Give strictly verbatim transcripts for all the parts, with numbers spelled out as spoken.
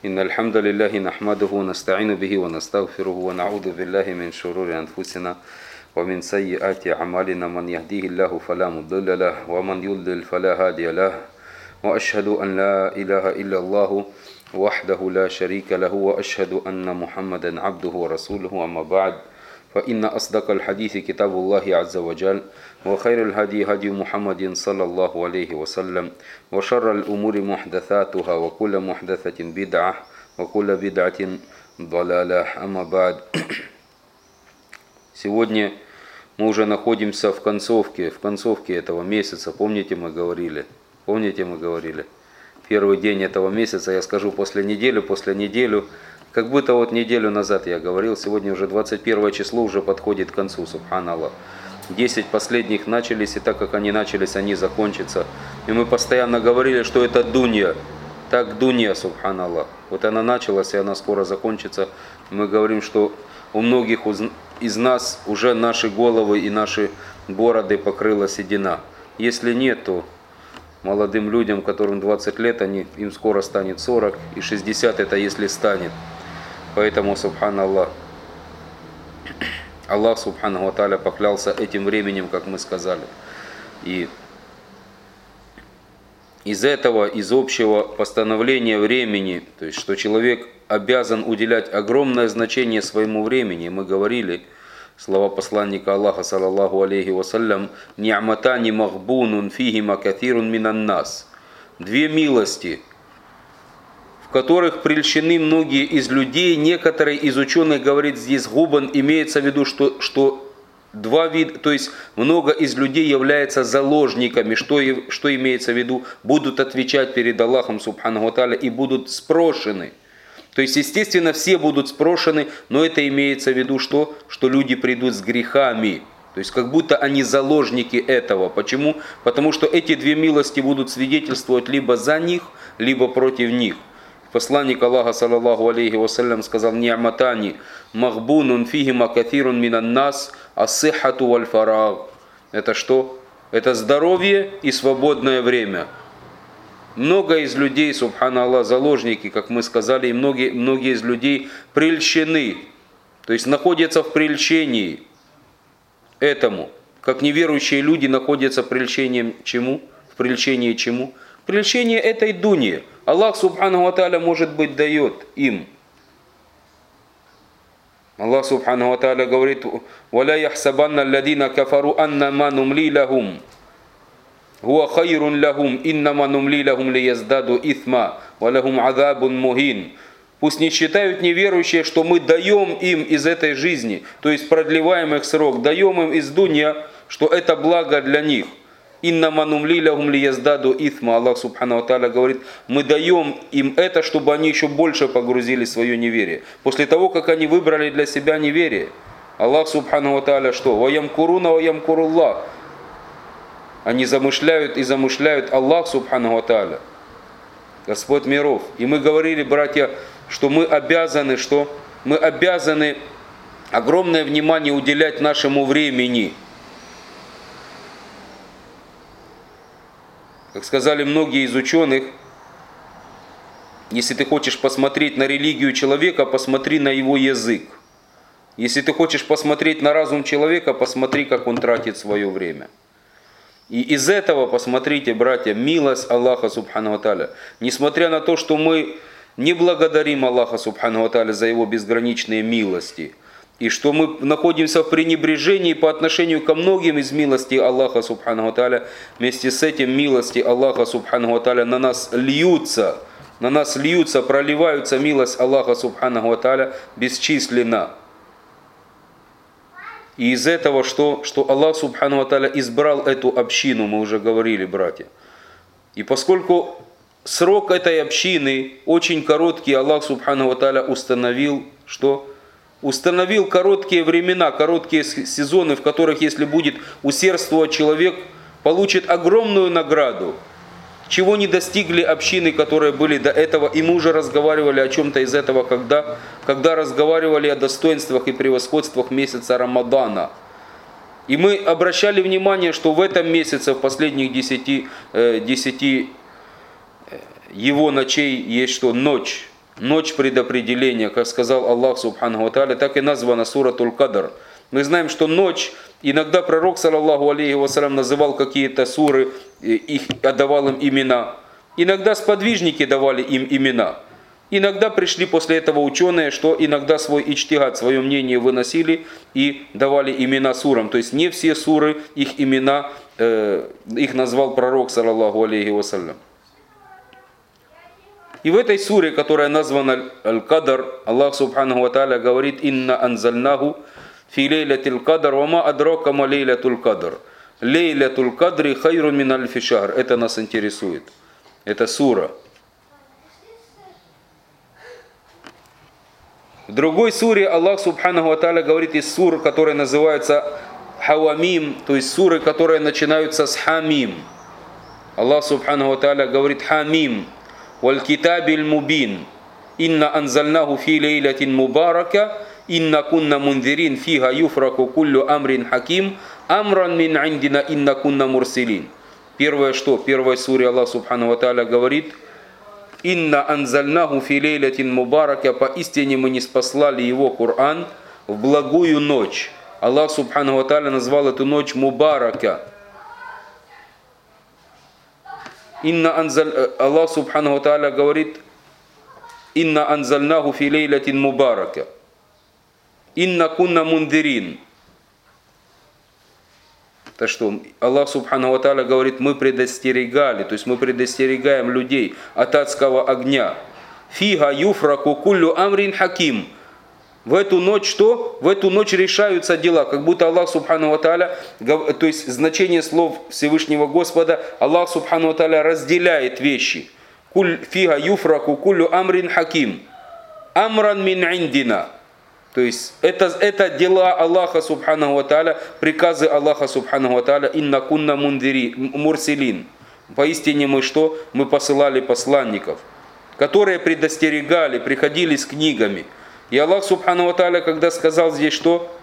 إن الحمد لله نحمده ونستعين به ونستغفره ونعوذ بالله من شرور أنفسنا ومن سيئات أعمالنا من يهديه الله فلا مضل له ومن يضلل فلا هادي له وأشهد أن لا إله إلا الله وحده لا شريك له وأشهد أن محمدا عبده ورسوله أما بعد فإن أصدق الحديث كتاب الله عز وجل وخير الهدي هدي محمد صلى الله عليه وسلم وشر الأمور محدثاتها وكل محدثة بدعة وكل بدعة ضلالة أما بعد. Сегодня мы уже находимся в концовке, в концовке этого месяца. Помните, мы говорили? Помните, мы говорили? Первый день этого месяца, я скажу после недели, после недели. Как будто вот неделю назад я говорил, сегодня уже двадцать первое число уже подходит к концу, субханаллах. десять последних начались, и так как они начались, они закончатся. И мы постоянно говорили, что это дунья. Так дунья, субханаллах. Вот она началась, и она скоро закончится. Мы говорим, что у многих из нас уже наши головы и наши бороды покрыла седина. Если нет, то молодым людям, которым двадцать лет, они, им скоро станет сорок, и шестьдесят это если станет. Поэтому, субханаллах, Аллах, субханаху ва тааля, поклялся этим временем, как мы сказали. И из этого, из общего постановления времени, то есть, что человек обязан уделять огромное значение своему времени, мы говорили, слова посланника Аллаха, саллаллаху алейхи вассалям, «Ни'матани махбунун фихима каthирун минан нас». Две милости, в которых прельщены многие из людей. Некоторые из ученых говорят, здесь губан, имеется в виду, что, что два вида, то есть много из людей являются заложниками, что, что имеется в виду, будут отвечать перед Аллахом, субханаху ва тааля, и будут спрошены. То есть, естественно, все будут спрошены, но это имеется в виду, что, что люди придут с грехами. То есть, как будто они заложники этого. Почему? Потому что эти две милости будут свидетельствовать либо за них, либо против них. Посланник Аллаха, саллаллаху алейхи вассалям, сказал: «Ни'матани махбунун фихима каthирун минан нас ас-сиххату валь фараг». Это что? Это здоровье и свободное время. Много из людей, субханаллах, заложники, как мы сказали, и многие, многие из людей прельщены, то есть находятся в прельщении этому. Как неверующие люди находятся в прельщении чему? В прельщении чему? В прельщении этой дуньи. Аллах, субханаху ва тааля, может быть, дает им. Аллах, субханаху ва тааля, говорит: «Валя яхсабанна алладина кафару аннама нумли лахум хуа хайрун лахум иннама нумли лахум лияздаду ithма ва лахум азабун мухин». Пусть не считают неверующие, что мы даем им из этой жизни, то есть продлеваем их срок, даем им из дунья, что это благо для них. «Иннама нумли лахум лияздаду ithма». Аллах, субханаху ва тааля, говорит, мы даем им это, чтобы они еще больше погрузили в свое неверие. После того, как они выбрали для себя неверие, Аллах, субханаху ва тааля, что? «Ва ямкуруна ва ямкуруллах». Они замышляют и замышляют Аллах, субханаху ва тааля, Господь миров. И мы говорили, братья, что мы обязаны, что? Мы обязаны огромное внимание уделять нашему времени. Как сказали многие из ученых, если ты хочешь посмотреть на религию человека, посмотри на его язык. Если ты хочешь посмотреть на разум человека, посмотри, как он тратит свое время. И из этого, посмотрите, братья, милость Аллаха, субханаху ва тааля. Несмотря на то, что мы не благодарим Аллаха, субханаху ва тааля, за его безграничные милости, и что мы находимся в пренебрежении по отношению ко многим из милостей Аллаха, субханаху ва тааля, вместе с этим милости Аллаха, субханаху ва тааля, на нас льются, на нас льются, проливаются милость Аллаха, субханаху ва тааля, бесчисленно. И из этого, что, что Аллах, субханаху ва тааля, избрал эту общину, мы уже говорили, братья. И поскольку срок этой общины очень короткий, Аллах, субханаху ва тааля, установил, что? Установил короткие времена, короткие сезоны, в которых, если будет усердствовать человек, получит огромную награду. Чего не достигли общины, которые были до этого. И мы уже разговаривали о чем-то из этого, когда, когда разговаривали о достоинствах и превосходствах месяца Рамадана. И мы обращали внимание, что в этом месяце, в последних десяти, э, десяти его ночей есть что? Ночь. ночь предопределения, как сказал Аллах Субханаху ва Тааля, так и названа суратуль Кадр. Мы знаем, что ночь, иногда пророк, саллаллаху алейхи вассалям, называл какие-то суры, их, отдавал им имена. Иногда сподвижники давали им имена. Иногда пришли после этого ученые, что иногда свой ичтигад, свое мнение выносили и давали имена сурам. То есть не все суры, их имена, э, их назвал пророк, саллаллаху алейхи вассалям. И в этой суре, которая названа Аль-Кадр, Аллах Субханаху ва Тааля говорит: «Инна анзальнаху фи лейлятил кадр, ва ма адрака ма лейлятул кадр. Лейлятул кадри хайрун мин альфи шахр». Это нас интересует. Это сура. В другой суре Аллах Субханаху ва Тааля говорит из сур, которые называются Хавамим, то есть суры, которые начинаются с Хамим. Аллах Субханаху ва Тааля говорит: «Хамим, валь китабиль мубин, инна анзальнаху фи лейлятин мубарака, инна кунна мунзирин, фига юфраку куллю амрин хаким, амран мин индина, инна кунна мурсилин». Первое что? В первой суре Аллах Субханаху ва Тааля говорит: «Инна анзальнаху фи лейлятин мубарака», поистине мы не спаслали его Коран в благую ночь. Аллах Субханаху ва Тааля назвал эту ночь мубарака. Инна анзаль... Аллах Субханаху ва Тааля говорит: «Инна анзальнаху фи лейлятин мубарака, инна кунна мундирин». Так что Аллах Субханаху ва Тааля говорит: мы предостерегали, то есть мы предостерегаем людей от адского огня. Фига юфраку куллю амрин хаким. В эту ночь что? В эту ночь решаются дела. Как будто Аллах Субханаху ва Тааля, то есть значение слов Всевышнего Господа, Аллах Субханаху ва Тааля разделяет вещи. Фига юфраку куллю амрин хаким. Амран мин индина. То есть это, это дела Аллаха Субханаху ва Тааля, приказы Аллаха Субханаху ва Тааля: «Инна кунна мундири, мурсилин». Поистине мы что? Мы посылали посланников, которые предостерегали, приходили с книгами. И Аллах Субханаху ва Тааля, когда сказал здесь что?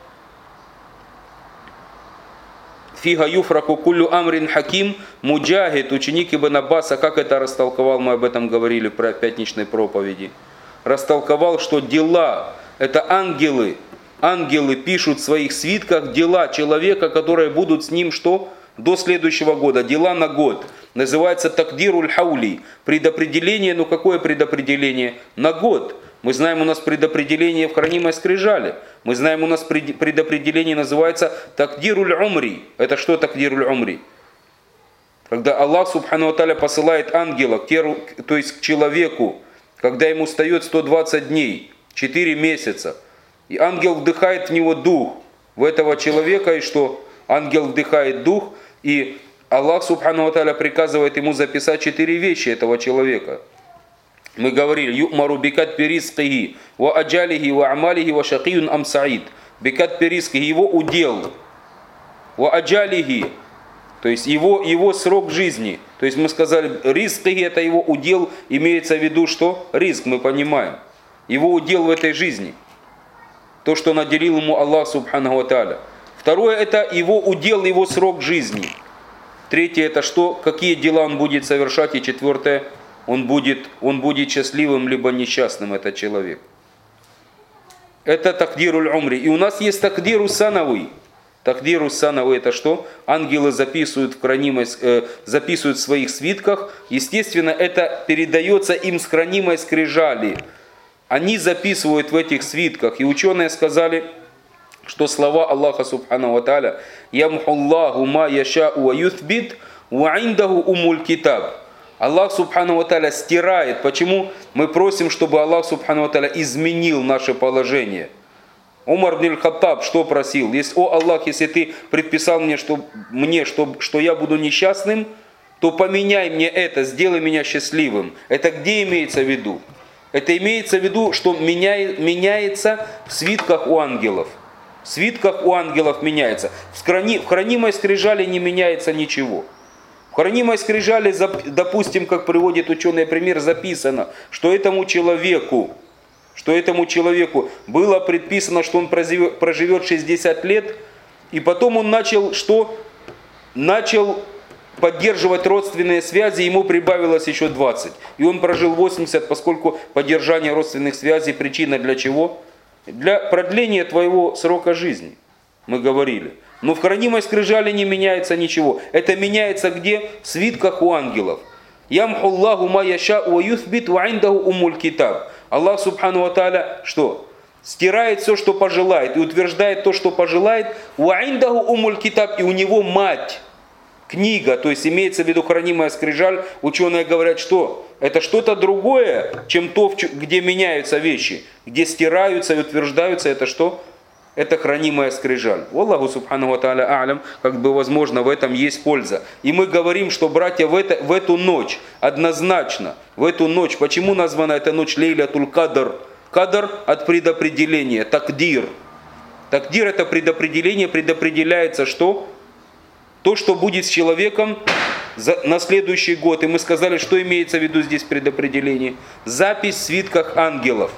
«Фига юфраку куллю амрин хаким», Муджахид, ученик Ибн Аббаса, как это растолковал, мы об этом говорили про пятничной проповеди, растолковал, что дела, это ангелы. Ангелы пишут в своих свитках дела человека, которые будут с ним что? До следующего года. Дела на год. Называется такдируль хаули. Предопределение, ну какое предопределение? На год. Мы знаем, у нас предопределение в хранимой скрижали. Мы знаем, у нас предопределение называется такдируль умри. Это что такдируль умри? Когда Аллах Субхану ва Тааля посылает ангела, то есть к человеку, когда ему остается сто двадцать дней, четыре месяца, и ангел вдыхает в него дух, в этого человека, и что? Ангел вдыхает дух, и Аллах Субхану ва Тааля приказывает ему записать четыре вещи этого человека. Мы говорили: «Юмару бикат перискихи, ва аджалихи, ва амалихи, ва шакиюн ам саид». Бикат перискихи, его удел, ва аджалихи, то есть его, его срок жизни. То есть мы сказали, рискихи, это его удел, имеется в виду что? Риск, мы понимаем. Его удел в этой жизни. То, что наделил ему Аллах Субханаху ва Тааля. Второе, это его удел, его срок жизни. Третье, это что? Какие дела он будет совершать. И четвертое, он будет, он будет счастливым, либо несчастным, этот человек. Это такдируль умри. И у нас есть такдиру санавый. Такдиру санавый, это что? Ангелы записывают в, хранимой, э, записывают в своих свитках. Естественно, это передается им с хранимой скрижали. Они записывают в этих свитках. И ученые сказали, что слова Аллаха Субхану ва Тааля: «Ямхуллаху ма яшау ва юthбит, ва индаху умуль китаб». Аллах Субхану ва Тааля стирает. Почему? Мы просим, чтобы Аллах Субхану ва Тааля изменил наше положение. Умар ибн аль-Хаттаб что просил? Если, о Аллах, если ты предписал мне, что, мне что, что я буду несчастным, то поменяй мне это, сделай меня счастливым. Это где имеется в виду? Это имеется в виду, что меняет, меняется в свитках у ангелов. В свитках у ангелов меняется. В, храни, в хранимой скрижали не меняется ничего. В хранимой скрижали, допустим, как приводит ученый пример, записано, что этому человеку, что этому человеку было предписано, что он проживет шестьдесят лет, и потом он начал, что? Начал поддерживать родственные связи, ему прибавилось еще двадцать. И он прожил восемьдесят, поскольку поддержание родственных связей причина для чего? Для продления твоего срока жизни, мы говорили. Но в хранимой скрижали не меняется ничего. Это меняется где? В свитках у ангелов. Ямхуллаху ма яша ва юthбит ва индаху уммуль китаб. Аллах субхану ва тааля что? Стирает все, что пожелает, и утверждает то, что пожелает. Ва индаху уммуль китаб, и у него мать. Книга, то есть имеется в виду хранимая скрижаль. Ученые говорят, что это что-то другое, чем то, где меняются вещи, где стираются и утверждаются. Это что? Это хранимая скрижаль. Аллаху субхану ва тааля а'лям, как бы возможно в этом есть польза. И мы говорим, что, братья, в, это, в эту ночь, однозначно, в эту ночь, почему названа эта ночь Лейлятуль Кадр? Кадр от предопределения, такдир. Такдир это предопределение, предопределяется что? То, что будет с человеком за, на следующий год. И мы сказали, что имеется в виду здесь предопределение. Запись в свитках ангелов.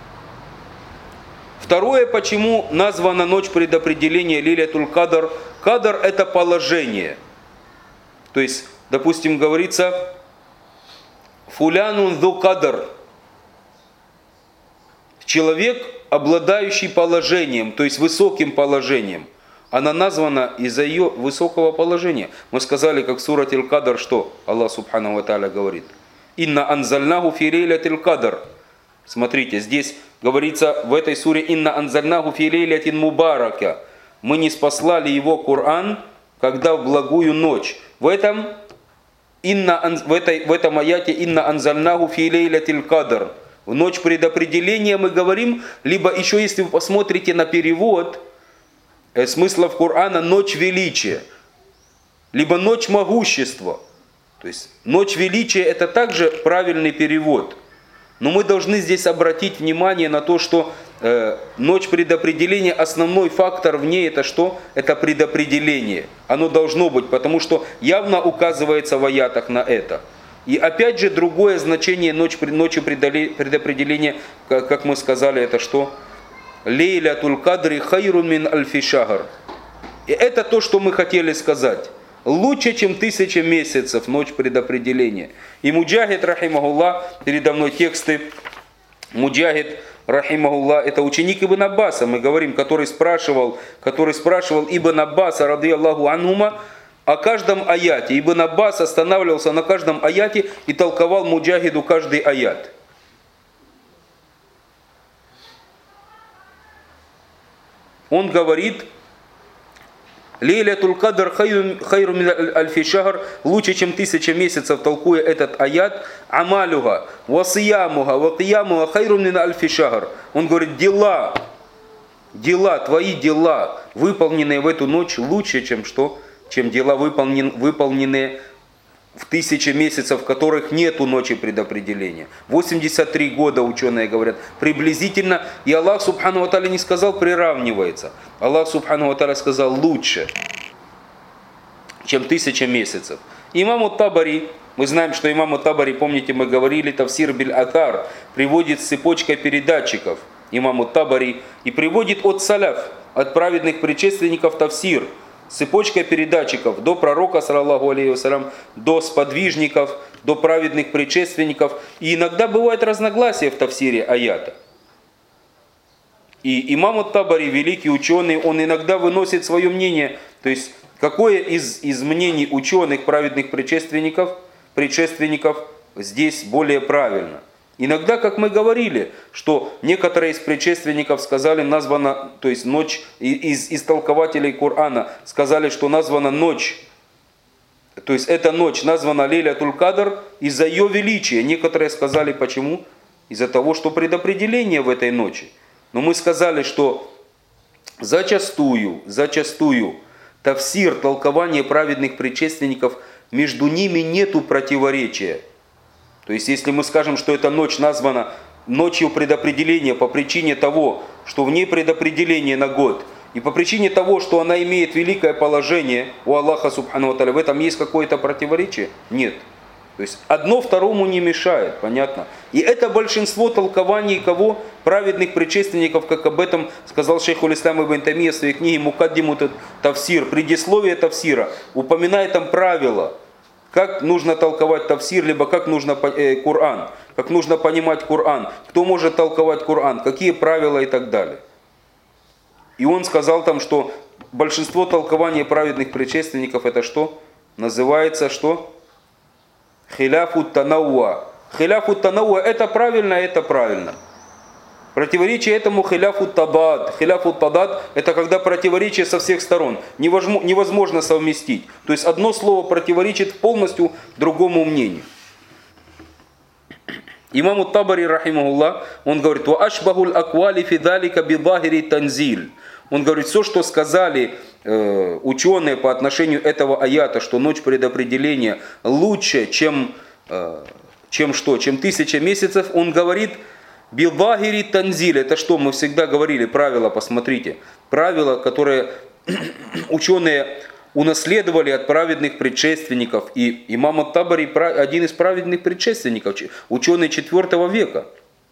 Второе, почему названа ночь предопределения Лейлятуль Кадр. Кадр это положение. То есть, допустим, говорится фулянун ду кадр. Человек, обладающий положением, то есть высоким положением. Она названа из-за ее высокого положения. Мы сказали, как в сурате Аль-Кадр, что Аллах субхану ва тааля говорит. Инна анзальнаху фи лейлятиль кадр. Смотрите, здесь говорится в этой суре Инна анзальнаху фи лейлятин мубарака. Мы не спаслали его Коран, когда в благую ночь. В этом, инна, в этой, в этом аяте Инна анзальнаху фи лейлятиль кадр. В ночь предопределения мы говорим, либо еще если вы посмотрите на перевод, смыслов Корана ночь величия, либо ночь могущества. То есть ночь величия это также правильный перевод. Но мы должны здесь обратить внимание на то, что э, ночь предопределения, основной фактор в ней это что? Это предопределение. Оно должно быть, потому что явно указывается в аятах на это. И опять же другое значение ночь, ночи предопределения, как, как мы сказали, это что? Лейлятуль кадри хайрун мин альфи шахр. И это то, что мы хотели сказать. Лучше, чем тысяча месяцев, ночь предопределения. И Муджахид, рахимахуллах, передо мной тексты. Муджахид, рахимахуллах, это ученик Ибн Аббаса, мы говорим, который спрашивал, который спрашивал Ибн Аббаса, ради Аллаху анхума, о каждом аяте. Ибн Аббас останавливался на каждом аяте и толковал Муджахиду каждый аят. Он говорит, Лейлятуль Кадр хайру мин альфи шахр, лучше, чем тысяча месяцев, толкуя этот аят, амалюга, васиямуга, вакиямуга хайру мин альфи шахр. Он говорит, дела, дела, твои дела, выполненные в эту ночь, лучше, чем что? Чем дела, выполнен, выполненные в тысячи месяцев, в которых нету ночи предопределения. восемьдесят три года ученые говорят, приблизительно. И Аллах субхану ва тааля не сказал приравнивается. Аллах субхану ва тааля сказал лучше, чем тысяча месяцев. Имам ат-Табари, мы знаем, что имам ат-Табари, помните, мы говорили, Тавсир биль-Атар, приводит с цепочкой передатчиков имам ат-Табари и приводит от саляф, от праведных предшественников Тавсир, цепочка передатчиков до пророка, саллаллаху алейхи вассалям, до сподвижников, до праведных предшественников. И иногда бывает разногласия в тафсире аята. И имам ат-Табари, великий ученый, он иногда выносит свое мнение. То есть, какое из, из мнений ученых, праведных предшественников, предшественников здесь более правильно. Иногда, как мы говорили, что некоторые из предшественников сказали, названа, то есть ночь, из, из толкователей Корана сказали, что названа ночь, то есть эта ночь названа Лейлятуль Кадр из-за ее величия. Некоторые сказали, почему? Из-за того, что предопределение в этой ночи. Но мы сказали, что зачастую, зачастую тафсир, толкование праведных предшественников, между ними нету противоречия. То есть, если мы скажем, что эта ночь названа ночью предопределения по причине того, что в ней предопределение на год, и по причине того, что она имеет великое положение у Аллаха субхану ва тааля, в этом есть какое-то противоречие? Нет. То есть, одно второму не мешает, понятно? И это большинство толкований кого? Праведных предшественников, как об этом сказал шейх аль-Ислам ибн Таймия в своей книге «Мукаддимут ат-Тафсир», предисловие тафсира, упоминает там правила, как нужно толковать тафсир, либо как нужно э, Коран, как нужно понимать Коран, кто может толковать Коран, какие правила и так далее. И он сказал там, что большинство толкований праведных предшественников это что? Называется что? Хиляфу танауа. Хиляфу танауа это правильно, это правильно. Противоречие этому хиляфу табад. Хиляфу табад это когда противоречие со всех сторон. Невозможно совместить. То есть одно слово противоречит полностью другому мнению. Имам Табари, рахимахуллах, он говорит, «Ва ашбахул аквали фидалика бидахири танзиль». Он говорит, все, что сказали э, ученые по отношению этого аята, что ночь предопределения лучше, чем, э, чем что, чем тысяча месяцев, он говорит, «Билбахири танзиль». Это что, мы всегда говорили, правила, посмотрите. Правила, которые ученые унаследовали от праведных предшественников. И имам Табари один из праведных предшественников, ученый четвёртого века.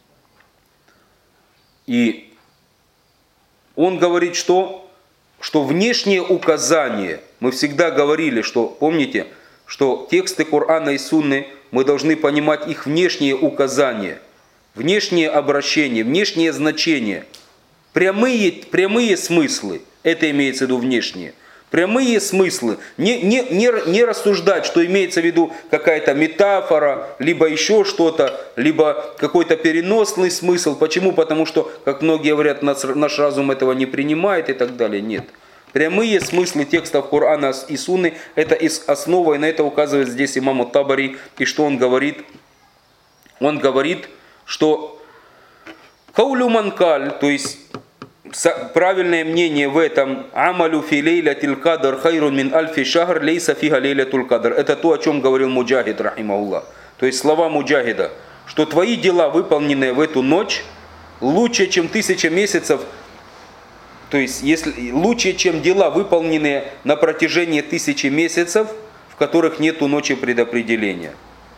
И он говорит, что, что внешние указания, мы всегда говорили, что, помните, что тексты Корана и Сунны, мы должны понимать их внешние указания, внешние обращения, внешние значения, прямые, прямые смыслы, это имеется в виду внешние. Прямые смыслы. Не, не, не, не рассуждать, что имеется в виду какая-то метафора, либо еще что-то, либо какой-то переносный смысл. Почему? Потому что, как многие говорят, наш, наш разум этого не принимает и так далее. Нет. Прямые смыслы текстов Корана и Сунны – это основа, и на это указывает здесь имам Табари. И что он говорит? Он говорит, что каулю манкаль, то есть правильное мнение в этом амалю фи лейлятил кадр хайрун мин альфи шахр лейса фиха лейлятул кадр. Это то, о чем говорил Муджахид, рахимахуллах. То есть слова Муджахида, что твои дела, выполненные в эту ночь, лучше, чем тысяча месяцев. То есть если, лучше, чем дела, выполненные на протяжении тысячи месяцев, в которых нету ночи предопределения.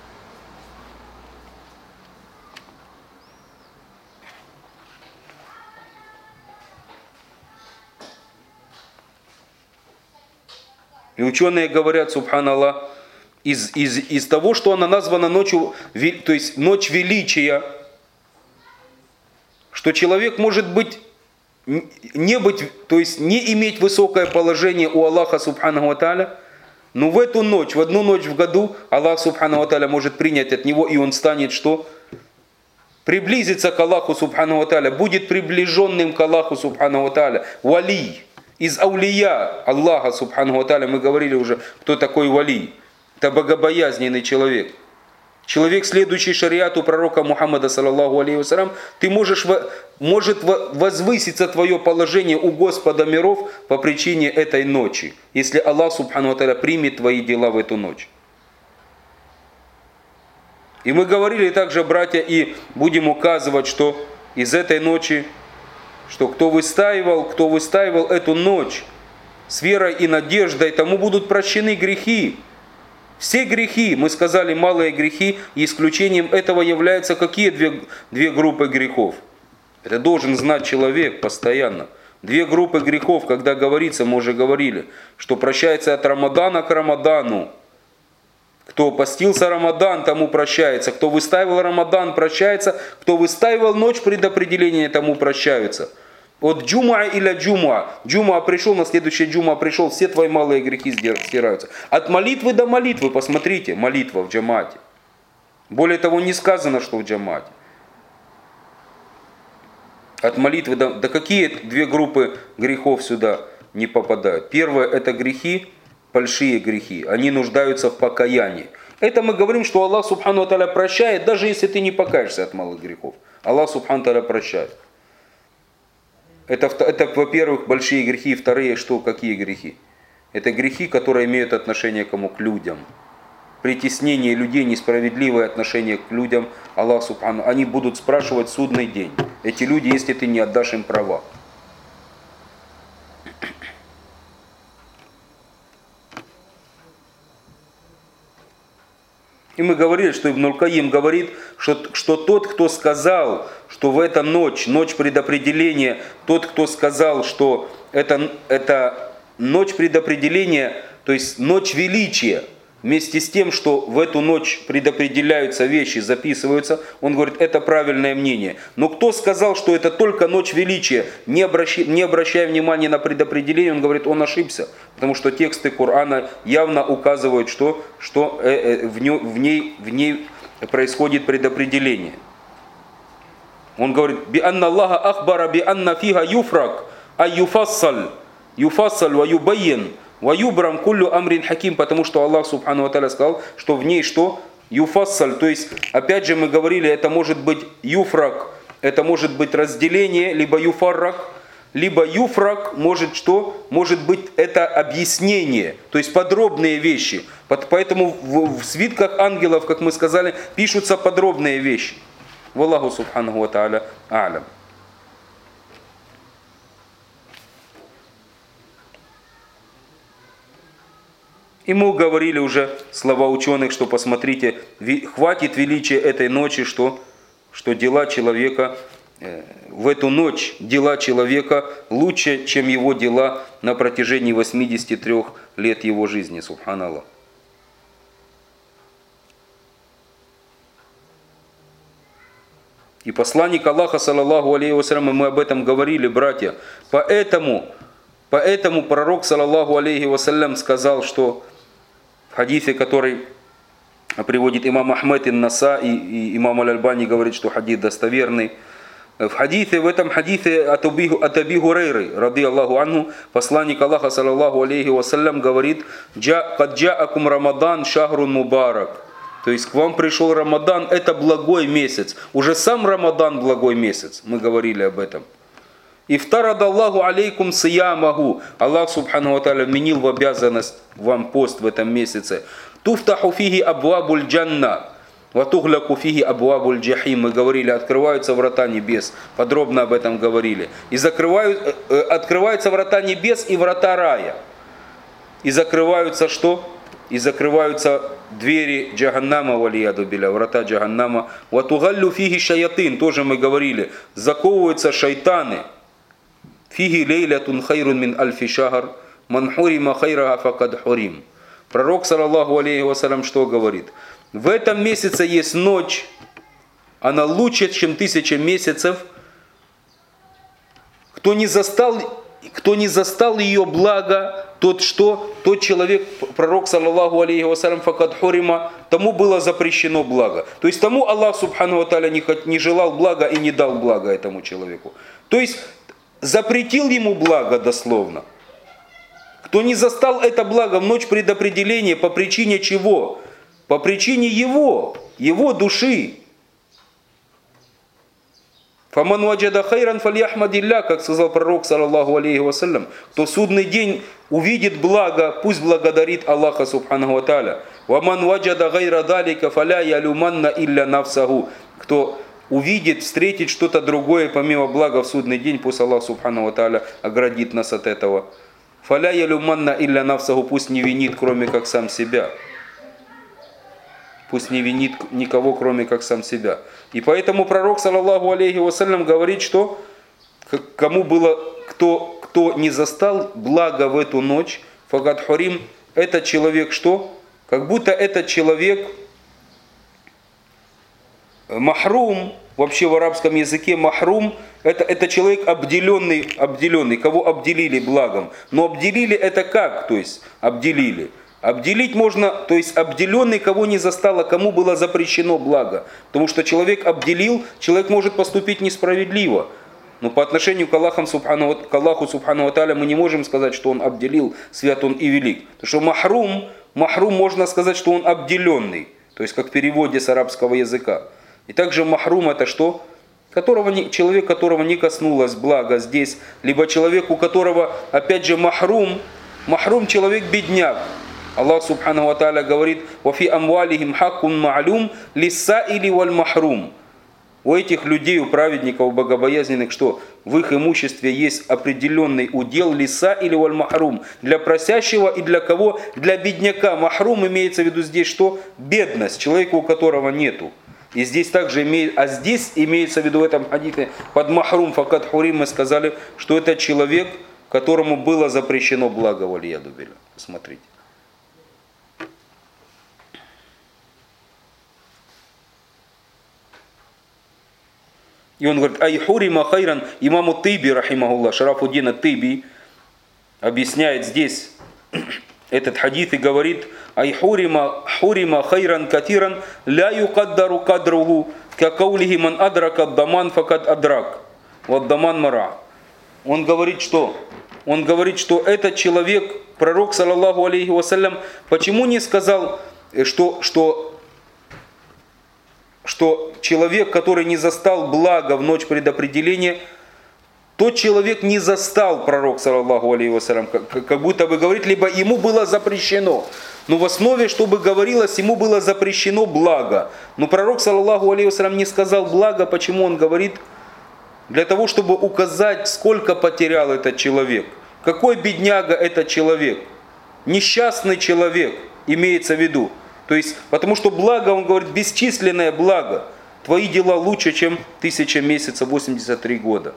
И ученые говорят, субханаллах, из, из, из того, что она названа ночью, то есть ночь величия, что человек может быть, не быть, то есть не иметь высокое положение у Аллаха, субханаху ва тааля, но в эту ночь, в одну ночь в году, Аллах, субханаху ва тааля, может принять от него, и он станет что? Приблизиться к Аллаху, субханаху ва тааля, будет приближенным к Аллаху, субханаху ва тааля, вали. Из аулия Аллаха, субханаху ва тааля, мы говорили уже, кто такой вали. Это богобоязненный человек. Человек, следующий шариату пророка Мухаммада, саллаллаху алейхи вассалям, ты можешь, может возвыситься твое положение у Господа миров по причине этой ночи, если Аллах, субханаху ва тааля, примет твои дела в эту ночь. И мы говорили также, братья, и будем указывать, что из этой ночи, что кто выстаивал, кто выстаивал эту ночь с верой и надеждой, тому будут прощены грехи. Все грехи, мы сказали, малые грехи, и исключением этого являются какие две, две группы грехов? Это должен знать человек постоянно. Две группы грехов, когда говорится, мы уже говорили, что прощается от Рамадана к Рамадану. Кто постился Рамадан, тому прощается. Кто выстаивал Рамадан, прощается. Кто выстаивал ночь предопределения, тому прощаются. От джумуа или джумуа. Джумуа пришел, на следующий джумуа пришел, все твои малые грехи стираются. От молитвы до молитвы, посмотрите, молитва в джамате. Более того, не сказано, что в джамате. От молитвы до... Да какие две группы грехов сюда не попадают? Первое, это грехи, большие грехи. Они нуждаются в покаянии. Это мы говорим, что Аллах, субхану ва тааля, прощает, даже если ты не покаешься от малых грехов. Аллах, субхану ва тааля, прощает. Это, это, во-первых, большие грехи. И вторые, что, какие грехи? Это грехи, которые имеют отношение к кому? К людям. Притеснение людей, несправедливое отношение к людям. Аллах, субхану, они будут спрашивать в судный день. Эти люди, если ты не отдашь им права. И мы говорили, что Ибн аль-Кайим говорит, что, что тот, кто сказал, что в эту ночь, ночь предопределения, тот, кто сказал, что это, это ночь предопределения, то есть ночь величия, вместе с тем, что в эту ночь предопределяются вещи, записываются, он говорит, это правильное мнение. Но кто сказал, что это только ночь величия, не обращая, не обращая внимания на предопределение, он говорит, он ошибся. Потому что тексты Корана явно указывают, что, что в ней, в ней происходит предопределение. Он говорит, би анна Аллаха ахбара би анна фиха юфрак, а юфассаль, юфассаль ва юбайен. Ваюбрам куллю амрин хаким, потому что Аллах субхану ва тааля сказал, что в ней что? Юфассаль, то есть, опять же мы говорили, это может быть юфрак, это может быть разделение, либо юфаррак, либо юфрак, может что? Может быть это объяснение, то есть подробные вещи. Поэтому в, в свитках ангелов, как мы сказали, пишутся подробные вещи. Валлаху субхану ва тааля а'лям. И мы говорили уже слова ученых, что посмотрите, хватит величия этой ночи, что, что дела человека, в эту ночь дела человека лучше, чем его дела на протяжении восьмидесяти трёх лет его жизни, субханаллах. И посланник Аллаха, саллаллаху алейхи вассалям, мы об этом говорили, братья, поэтому, поэтому пророк, саллаллаху алейхи вассалям, сказал, что в хадисе, который приводит имам Ахмед ин-Насаи, и имам Аль-Альбани говорит, что хадис достоверный. В хадисе, в этом хадисе от Аби, от Аби Хурейры, ради Аллаху анху, посланник Аллаха, саллаллаху алейхи вассалям, говорит, «Кад джаакум Рамадан шахрун мубарак». То есть к вам пришел Рамадан, это благой месяц. Уже сам Рамадан благой месяц, мы говорили об этом. Ифтарад Аллаху алейкум сиямаху. Аллах субхану ва тааля вменил в обязанность вам пост в этом месяце. Туфтаху фиги абуабуль джанна, ва тухляку фиги абуабуль джахим. Мы говорили, открываются врата небес. Подробно об этом говорили. И закрывают, э, открываются врата небес и врата рая. И закрываются что? И закрываются двери джаханнама, валияду биля, врата джаханнама. Ва тугаллю фиги шаятин. Тоже мы говорили. Заковываются шайтаны. Фиги лейлятун хайрун мин альфи шахар, ман хурима хайраха факад хурим. Пророк, саллаллаху алейхи вассалям, что говорит? В этом месяце есть ночь, она лучше, чем тысяча месяцев. Кто не застал, кто не застал ее благо, тот что? Тот человек, пророк, саллаллаху алейхи вассалям, факад хурима, тому было запрещено благо. То есть тому Аллах субхану ва тааля не, не желал блага и не дал блага этому человеку. То есть запретил ему благо дословно. Кто не застал это благо в ночь предопределения, по причине чего? По причине его, его души. Фаман ваджада хайран фальяхмадилля, как сказал пророк, саллаллаху алейхи вассалям, кто судный день увидит благо, пусть благодарит Аллаха субхану ва тааля. Ваман ваджада гайра далика фаля ялюманна илля нафсаху. Кто увидит, встретит что-то другое, помимо блага в судный день, пусть Аллах субхану ва тааля оградит нас от этого. Фаля ялюманна илля нафсаху, пусть не винит, кроме как сам себя. Пусть не винит никого, кроме как сам себя. И поэтому пророк, саллаллаху алейхи вассалям, говорит, что кому было, кто, кто не застал благо в эту ночь, фагад хурим, этот человек что? Как будто этот человек махрум, вообще в арабском языке махрум, это, это человек обделенный, обделенный, кого обделили благом. Но обделили это как? То есть обделили. Обделить можно, то есть обделенный, кого не застало, кому было запрещено благо. Потому что человек обделил, человек может поступить несправедливо. Но по отношению к Аллаху субхану, к Аллаху субхану ва тааля мы не можем сказать, что он обделил, свят он и велик. Потому что махрум, махрум можно сказать, что он обделенный. То есть как в переводе с арабского языка. И также махрум это что? Которого не, человек, которого не коснулось блага здесь. Либо человек, у которого, опять же, махрум. Махрум человек бедняк. Аллах субхану ва тааля говорит: «Вафи амвалихим хаккун ма'люм лиссаили валь махрум». У этих людей, у праведников, богобоязненных, что в их имуществе есть определенный удел лиса или валь махрум. Для просящего и для кого? Для бедняка. Махрум имеется в виду здесь что? Бедность, человека, у которого нету. И здесь также имеет, а здесь имеется в виду в этом хадисе под махрум факат хурим мы сказали, что это человек, которому было запрещено благо, валияду билля. Смотрите. И он говорит, айхурима хайран, имаму Тиби, рахимахуллах, Шарафуддин ат-Тиби, объясняет здесь этот хадис и говорит, айхурима хурима хайран катиран, ля юкаддару кадругу, какаулихи ман адрака даман факад адрак, вот даман мара. Он говорит, что? Он говорит, что этот человек, пророк, саллаллаху алейхи вассалям, почему не сказал, что, что, что человек, который не застал блага в ночь предопределения, тот человек не застал, пророк, саллаллаху алейхи вассалям, как, как будто бы говорит, либо ему было запрещено. Но в основе, чтобы говорилось, ему было запрещено благо. Но пророк, саллаллаху алейхи вассалям, не сказал благо, почему он говорит? Для того, чтобы указать, сколько потерял этот человек. Какой бедняга этот человек. Несчастный человек, имеется в виду. То есть, потому что благо, он говорит, бесчисленное благо. Твои дела лучше, чем тысяча месяцев, восемьдесят три года.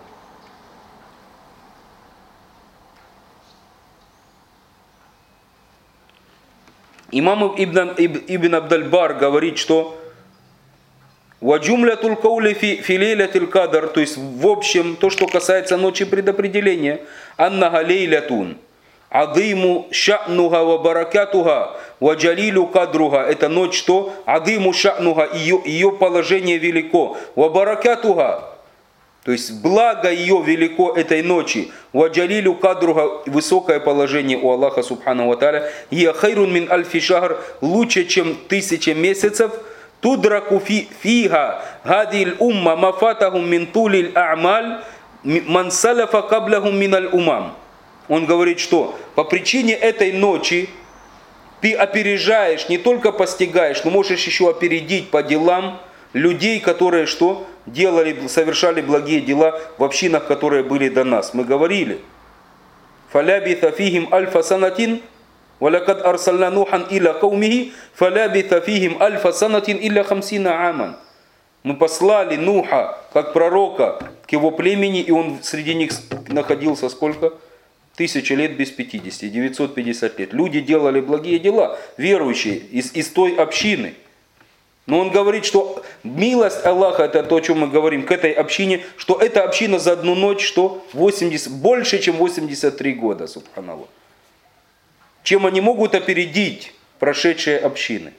Имам Ибн, Ибн Абдаль-Бар говорит, что «Ваджумлятуль каули фи лейлятиль кадр», то есть в общем, то, что касается ночи предопределения, «Аннага лейлятун, адыму ша'нуга ва баракатуга, ва джалилю кадруга», это ночь, что «Адыму ша'нуга», ее, ее положение велико, «Ва баракатуга», то есть благо ее велико этой ночи, «Ва джалилю кадруга», высокое положение у Аллаха субхану ва тааля, «Я хайрун мин альфи шахр», лучше, чем тысяча месяцев, «Тудраку фи, фига гадиль умма мафатахум мин тулиль а'маль ман салафа каблахум миналь умам». Он говорит, что по причине этой ночи ты опережаешь, не только постигаешь, но можешь еще опередить по делам людей, которые что? Делали, совершали благие дела в общинах, которые были до нас. Мы говорили, «Фалябита фихим альфа санатин, валякад арсална нухан илля каумихи, фалябита фихим альфа санатин илля хамсина аман». Мы послали Нуха, как пророка, к его племени, и он среди них находился сколько? Тысяча лет без пятидесяти, девятьсот пятьдесят лет. Люди делали благие дела, верующие из, из той общины. Но он говорит, что милость Аллаха, это то, о чем мы говорим, к этой общине, что эта община за одну ночь, что восемьдесят, больше, чем восемьдесят три года, субханаллах. Чем они могут опередить прошедшие общины.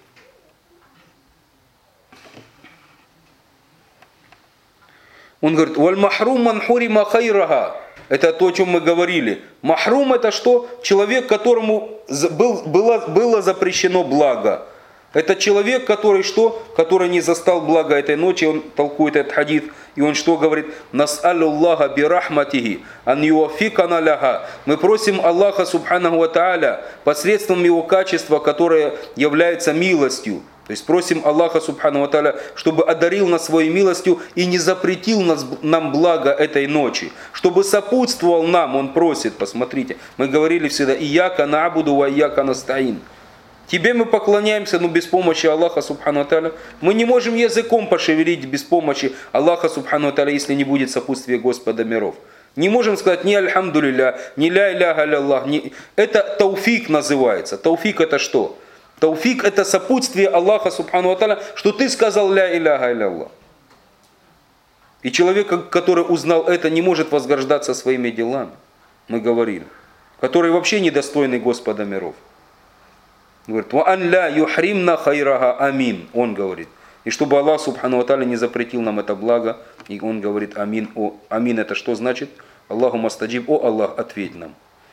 Он говорит, «Валь махрум ман хурима хайрага». Это то, о чем мы говорили. Махрум это что? Человек, которому был, было, было запрещено благо. Это человек, который что? Который не застал блага этой ночи. Он толкует этот хадис. И он что говорит? «Нас'аллюллаха бирахматихи ан юафикана ляха». Мы просим Аллаха субханаху ва тааля посредством его качества, которое является милостью. То есть просим Аллаха субхану ва тааля, чтобы одарил нас своей милостью и не запретил нас, нам благо этой ночи. Чтобы сопутствовал нам, он просит, посмотрите. Мы говорили всегда, «Ияка на'буду ва ияка настаин». Тебе мы поклоняемся, но без помощи Аллаха субхану ва тааля. Мы не можем языком пошевелить без помощи Аллаха субхану ва тааля, если не будет сопутствия Господа миров. Не можем сказать ни альхамдулилля, ни ля иляха илля. Ни... Это тауфик называется. Тауфик это что? Тауфик это сопутствие Аллаха субхану ва тааля, что ты сказал ля иляха илля. И человек, который узнал это, не может возграждаться своими делами. Мы говорили. Который вообще недостойный Господа миров. Говорит, «Ва ан ля юхримна хайрага амин». Он говорит. И чтобы Аллах субхану ва тааля не запретил нам это благо. И он говорит амин. О, амин это что значит? Аллаху мастаджиб. О Аллах, ответь нам.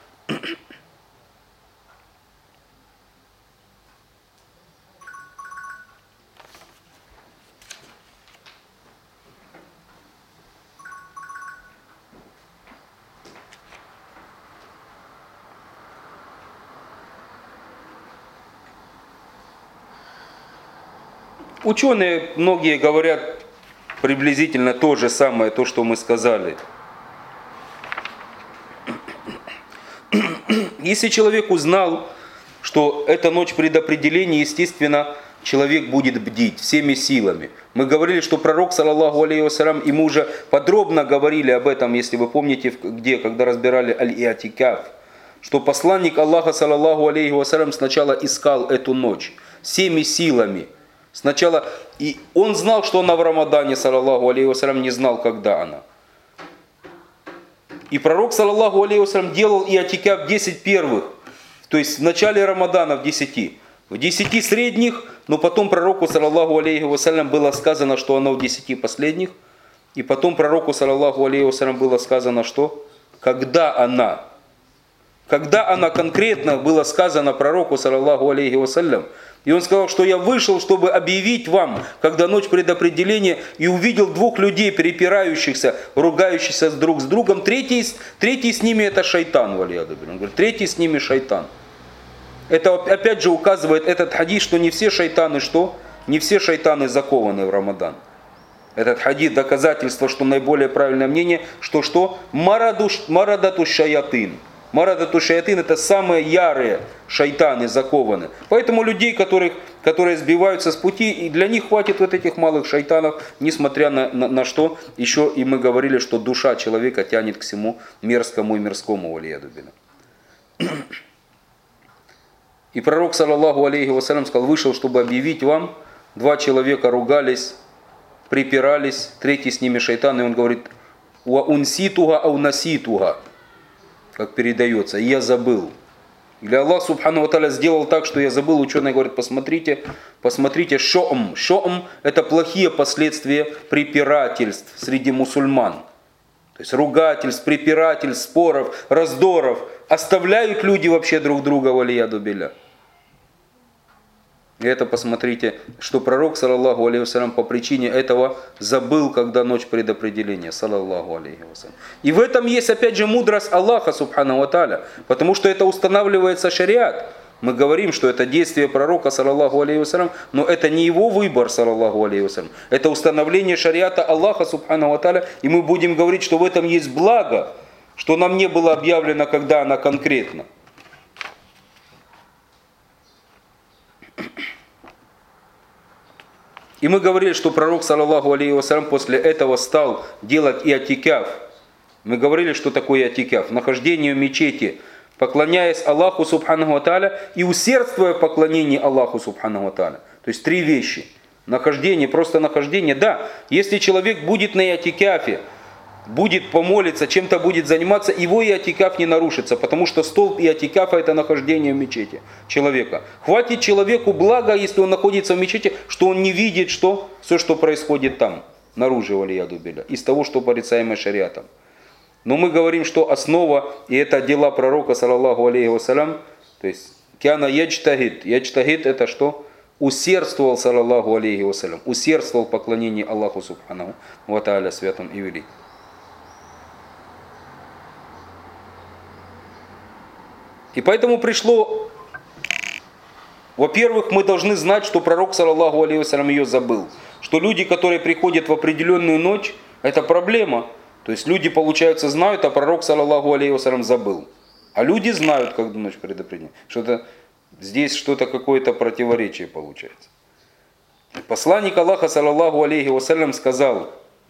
Ученые многие говорят приблизительно то же самое, то, что мы сказали. Если человек узнал, что это ночь предопределения, естественно, человек будет бдить всеми силами. Мы говорили, что пророк, саллаллаху алейхи вассалям, и мы уже подробно говорили об этом, если вы помните, где, когда разбирали аль-иатикаф, что посланник Аллаха, саллаллаху алейхи вассалям, сначала искал эту ночь всеми силами. Сначала, и он знал, что она в Рамадане, саллаллаху алейхи вассалям, не знал, когда она. И пророк, саллаллаху алейхи вассалям, делал и атикаф в десять первых, то есть в начале Рамадана в десяти. В десяти средних, но потом пророку, саллаллаху алейхи вассалям, было сказано, что она в десяти последних. И потом пророку, саллаллаху алейхи вассалям, было сказано, что когда она. Когда она конкретно, было сказано пророку, саллаллаху алейхи вассалям, и он сказал, что я вышел, чтобы объявить вам, когда ночь предопределения, и увидел двух людей, перепирающихся, ругающихся друг с другом. Третий, третий с ними это шайтан, валияду билля. Он говорит, третий с ними шайтан. Это опять же указывает этот хадис, что не все шайтаны что? Не все шайтаны закованы в Рамадан. Этот хадис доказательство, что наиболее правильное мнение, что что? Марадату шаятин. Марадату шаятин это самые ярые шайтаны закованы. Поэтому людей, которых, которые сбиваются с пути, и для них хватит вот этих малых шайтанов, несмотря на, на, на что, еще и мы говорили, что душа человека тянет к всему мерзкому и мирскому, валияду билля. И пророк, саллаллаху алейхи вассалям, сказал, вышел, чтобы объявить вам, два человека ругались, припирались, третий с ними шайтан, и он говорит, «Ва унситуга ау наситуга», как передается, «я забыл». Или Аллах, субхану ва тааля, сделал так, что я забыл. Ученые говорят, посмотрите, посмотрите, шо'м. Шо'м – это плохие последствия препирательств среди мусульман. То есть ругательств, препирательств, споров, раздоров. Оставляют люди вообще друг друга, валияду билля. И это посмотрите, что пророк, саллаллаху алейхи вассалям, по причине этого забыл, когда ночь предопределения, саллаллаху алейхи вассалям. И в этом есть опять же мудрость Аллаха, субхану ва тааля, потому что это устанавливается шариат. Мы говорим, что это действие пророка, саллаллаху алейхи вассалям, но это не его выбор, саллаллаху алейхи вассалям. Это установление шариата Аллаха, субхану ва тааля, и мы будем говорить, что в этом есть благо, что нам не было объявлено, когда она конкретно. И мы говорили, что пророк, саллаллаху алейхи вассалям, после этого стал делать иатикаф. Мы говорили, что такое иатикаф. Нахождение в мечети, поклоняясь Аллаху, субхану ва тааля, и усердствуя в поклонении Аллаху, субхану ва тааля. То есть три вещи. Нахождение, просто нахождение. Да, если человек будет на иатикафе, будет помолиться, чем-то будет заниматься, его иатикаф не нарушится, потому что столб иатикафа это нахождение в мечети человека. Хватит человеку блага, если он находится в мечети, что он не видит, что все, что происходит там, наружу, валияду билля, из того, что порицаемо шариатом. Но мы говорим, что основа, и это дела пророка, саллаллаху алейхи вассалям, то есть кяна яджтагид. Яджтагид это что? Усердствовал, саллаллаху алейхи вассалям, усердствовал в поклонении Аллаху, субхану ва тааля, святым и великим. И поэтому пришло, во-первых, мы должны знать, что пророк, саллаллаху алейхи вассалям, ее забыл. Что люди, которые приходят в определенную ночь, это проблема. То есть люди, получается, знают, а пророк, саллаллаху алейхи вассалям, забыл. А люди знают, когда ночь предопределена. Что-то, здесь что-то какое-то противоречие получается. Посланник Аллаха, саллаллаху алейхи вассалям, сказал,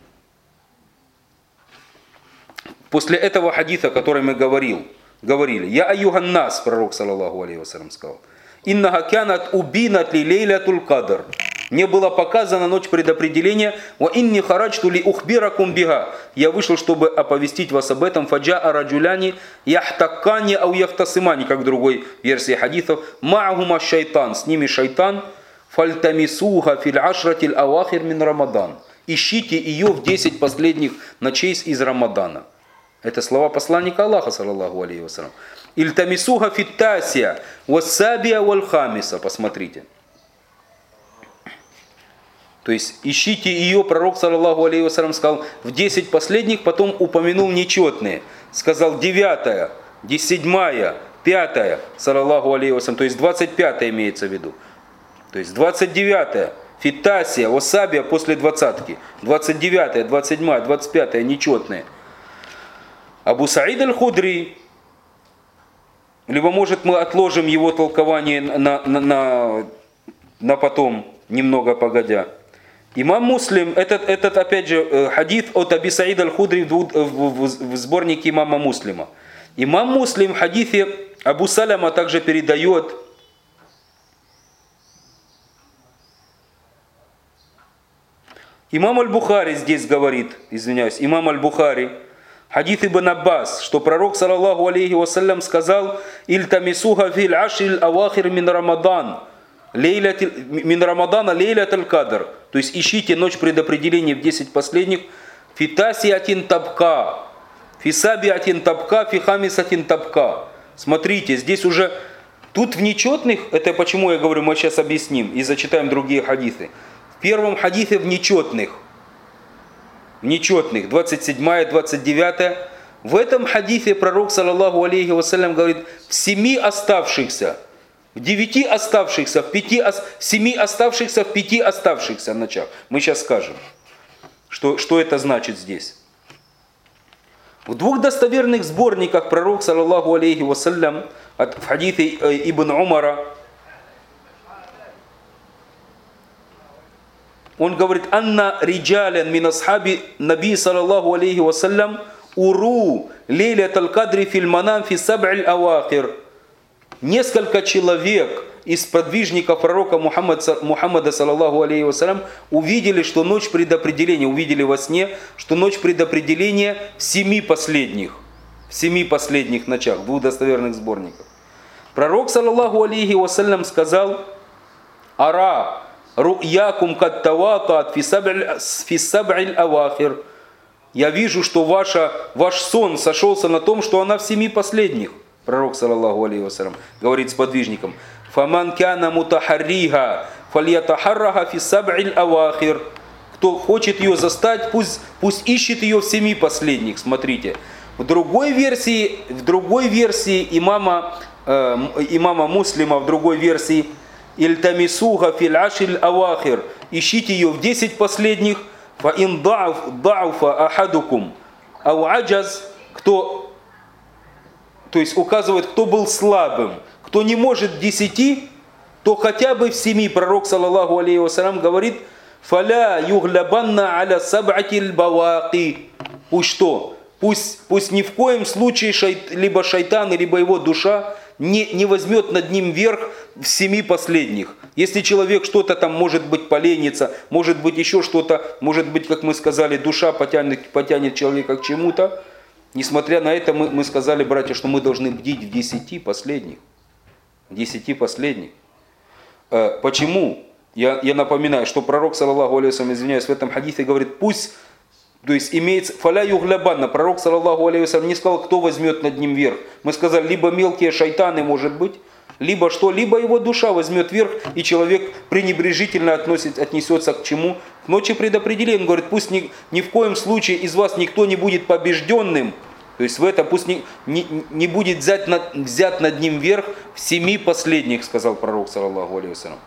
после этого хадиса, который мы говорил, говорили, «Я аюганнас», пророк, саллаллаху алейхи вассалям, сказал, «Иннага кянат убинат ли лейлятуль кадр». Мне было показано ночь предопределения, «Ва инни хараджту ли ухбиракум бига». Я вышел, чтобы оповестить вас об этом, «Фаджа араджуляни яхтаккани ау яхтасимани», как в другой версии хадисов, «Ма'ахума шайтан», с ними шайтан, «Фальтамисуха фил ашратиль авахир мин Рамадан». Ищите ее в десять последних ночей из Рамадана. Это слова посланника Аллаха, саллаллаху алейхи вассалям. Ильтамисуха фиттасия, вассабия вальхамиса. Посмотрите. То есть ищите ее, пророк, саллаллаху алейхи вассалям, сказал в десять последних, потом упомянул нечетные. Сказал девятая, седьмая, пятая, саллаллаху алейхи вассалям. То есть двадцать пятая имеется в виду. То есть двадцать девятая, фиттасия, вассабия после двадцатки. двадцать девятая, двадцать седьмая, двадцать пятая нечетные. Абу Саид аль-Худри, либо может мы отложим его толкование на, на, на, на потом, немного погодя. Имам Муслим, этот, этот опять же хадис от Аби Саида аль-Худри в, в, в, в сборнике имама Муслима. Имам Муслим в хадисе Абу Саляма также передает, Имам Аль-Бухари здесь говорит, извиняюсь, имам Аль-Бухари, хадис Ибн Аббас, что пророк, саллаллаху алейхи вассалям, сказал: «Ильтамисуха фил ашрил авахир мин Рамадан, мин Рамадана лейлят аль-кадр». То есть ищите ночь предопределения в десять последних. Фитасиатин табка, фисабиатин табка, фихамисатин табка. Смотрите, здесь уже, тут в нечетных, это почему я говорю, мы сейчас объясним и зачитаем другие хадисы. В первом хадисе в нечетных, в нечетных, двадцать седьмая, двадцать девятая, в этом хадисе пророк, саллаллаху алейхи вассалям, говорит: в семи оставшихся, в девяти оставшихся, в пяти, в семи оставшихся, в пяти оставшихся ночах. Мы сейчас скажем, что, что это значит здесь. В двух достоверных сборниках пророк, саллаллаху алейхи вассалям, от, в хадисе Ибн Умара, он говорит: «Анна риджалян мин асхаби наби, саллаллаху алейхи вассалям, уру лейлят аль-кадри фил манам фи саб'иль авахир». Несколько человек из подвижников пророка Мухаммада, Мухаммада саллаллаху алейхи вассалям, увидели, что ночь предопределения, увидели во сне, что ночь предопределения в семи последних, в семи последних ночах, в двух достоверных сборниках. Пророк, саллаллаху алейхи вассалям, сказал: «Ара ру'якум кад таватат фи саб'иль авахир». Я вижу, что ваша, ваш сон сошелся на том, что она в семи последних. Пророк, саллаллаху алейхи вассалям, говорит с подвижником: «Фаман кяна мутахарриха, фальятахарраха фи саб'иль авахир». Кто хочет ее застать, пусть, пусть ищет ее в семи последних. Смотрите, в другой версии, в другой версии имама, э, имама Муслима, в другой версии: «Ильтамисуха фил ашриль авахир». Ищите ее в десять последних. «Фа ин да'уфа ахадукум ау аджаз». Кто... То есть указывает, кто был слабым, кто не может в десяти, то хотя бы в семи. Пророк, саллаллаху алейхи вассалям, говорит: «Фаля юглябанна аля саб'атиль баваки». Пусть что? Пусть, пусть ни в коем случае шайт, либо шайтан, либо его душа не, не возьмет над ним верх в семи последних. Если человек что-то там, может быть, поленится, может быть еще что-то, может быть, как мы сказали, душа потянет, потянет человека к чему-то. Несмотря на это, мы, мы сказали, братья, что мы должны бдить в десяти последних. В десяти последних. Э, почему? Я, я напоминаю, что пророк, саллаллаху алейхи вассалям, извиняюсь, в этом хадисе говорит: пусть, то есть имеется, фаля юглябанна, пророк, саллаллаху алейхи вассалям, не сказал, кто возьмет над ним верх. Мы сказали, либо мелкие шайтаны, может быть, либо что, либо его душа возьмет верх, и человек пренебрежительно относится, отнесется к чему? К ночи предопределения. Он говорит: пусть ни, ни в коем случае из вас никто не будет побежденным, то есть в это пусть не, не, не будет взять над, взят над ним верх в семи последних, сказал пророк, саллаллаху алейхи вассалям.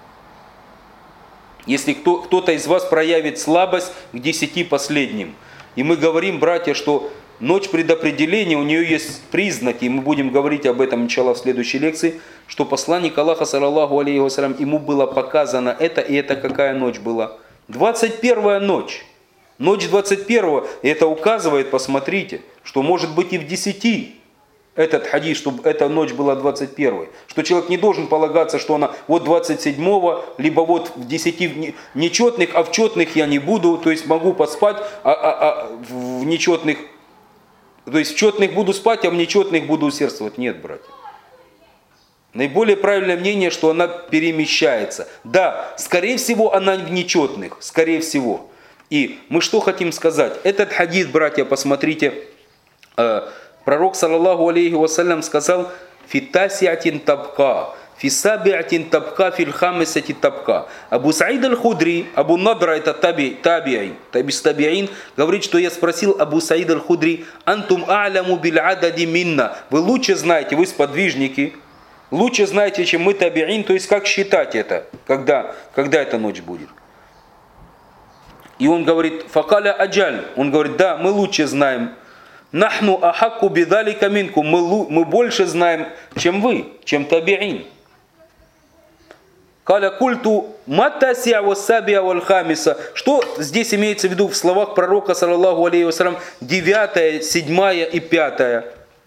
Если кто, кто-то из вас проявит слабость к десяти последним. И мы говорим, братья, что ночь предопределения, у нее есть признаки, и мы будем говорить об этом, иншаллах, в следующей лекции, что посланник Аллаха, саллаллаху алейхи вассалям, ему было показано это, и это какая ночь была? двадцать первая ночь. Ночь двадцать первого, и это указывает, посмотрите, что может быть и в десяти этот хадис, чтобы эта ночь была двадцать первой. Что человек не должен полагаться, что она вот двадцать седьмого, либо вот в десяти нечетных, а в четных я не буду, то есть могу поспать, а, а, а в нечетных, то есть в четных буду спать, а в нечетных буду усердствовать. Нет, братья. Наиболее правильное мнение, что она перемещается. Да, скорее всего, она в нечетных, скорее всего. И мы что хотим сказать? Этот хадис, братья, посмотрите, э, пророк, саллаллаху алейхи вассалям, сказал: «Фитасиатин табка, фисабиатин табка, фильхамисати табка». Абу Саид аль-Худри, Абу Надра, это таби, табиин, табис табиин, говорит, что я спросил Абу Саид аль-Худри: «Антум а'ляму биль адади минна». Вы лучше знаете, вы сподвижники, лучше знаете, чем мы, табиин, то есть как считать это, когда, когда эта ночь будет. И он говорит: «Факаля аджаль». Он говорит: «Да, мы лучше знаем». «Нахну ахакку бидалика минку». Мы, мы больше знаем, чем вы, чем табиин. «Каля культу матасия вассабия вальхамиса». Что здесь имеется в виду в словах пророка, саллаллаху алейхи вассалям, девятая, седьмая и пятая?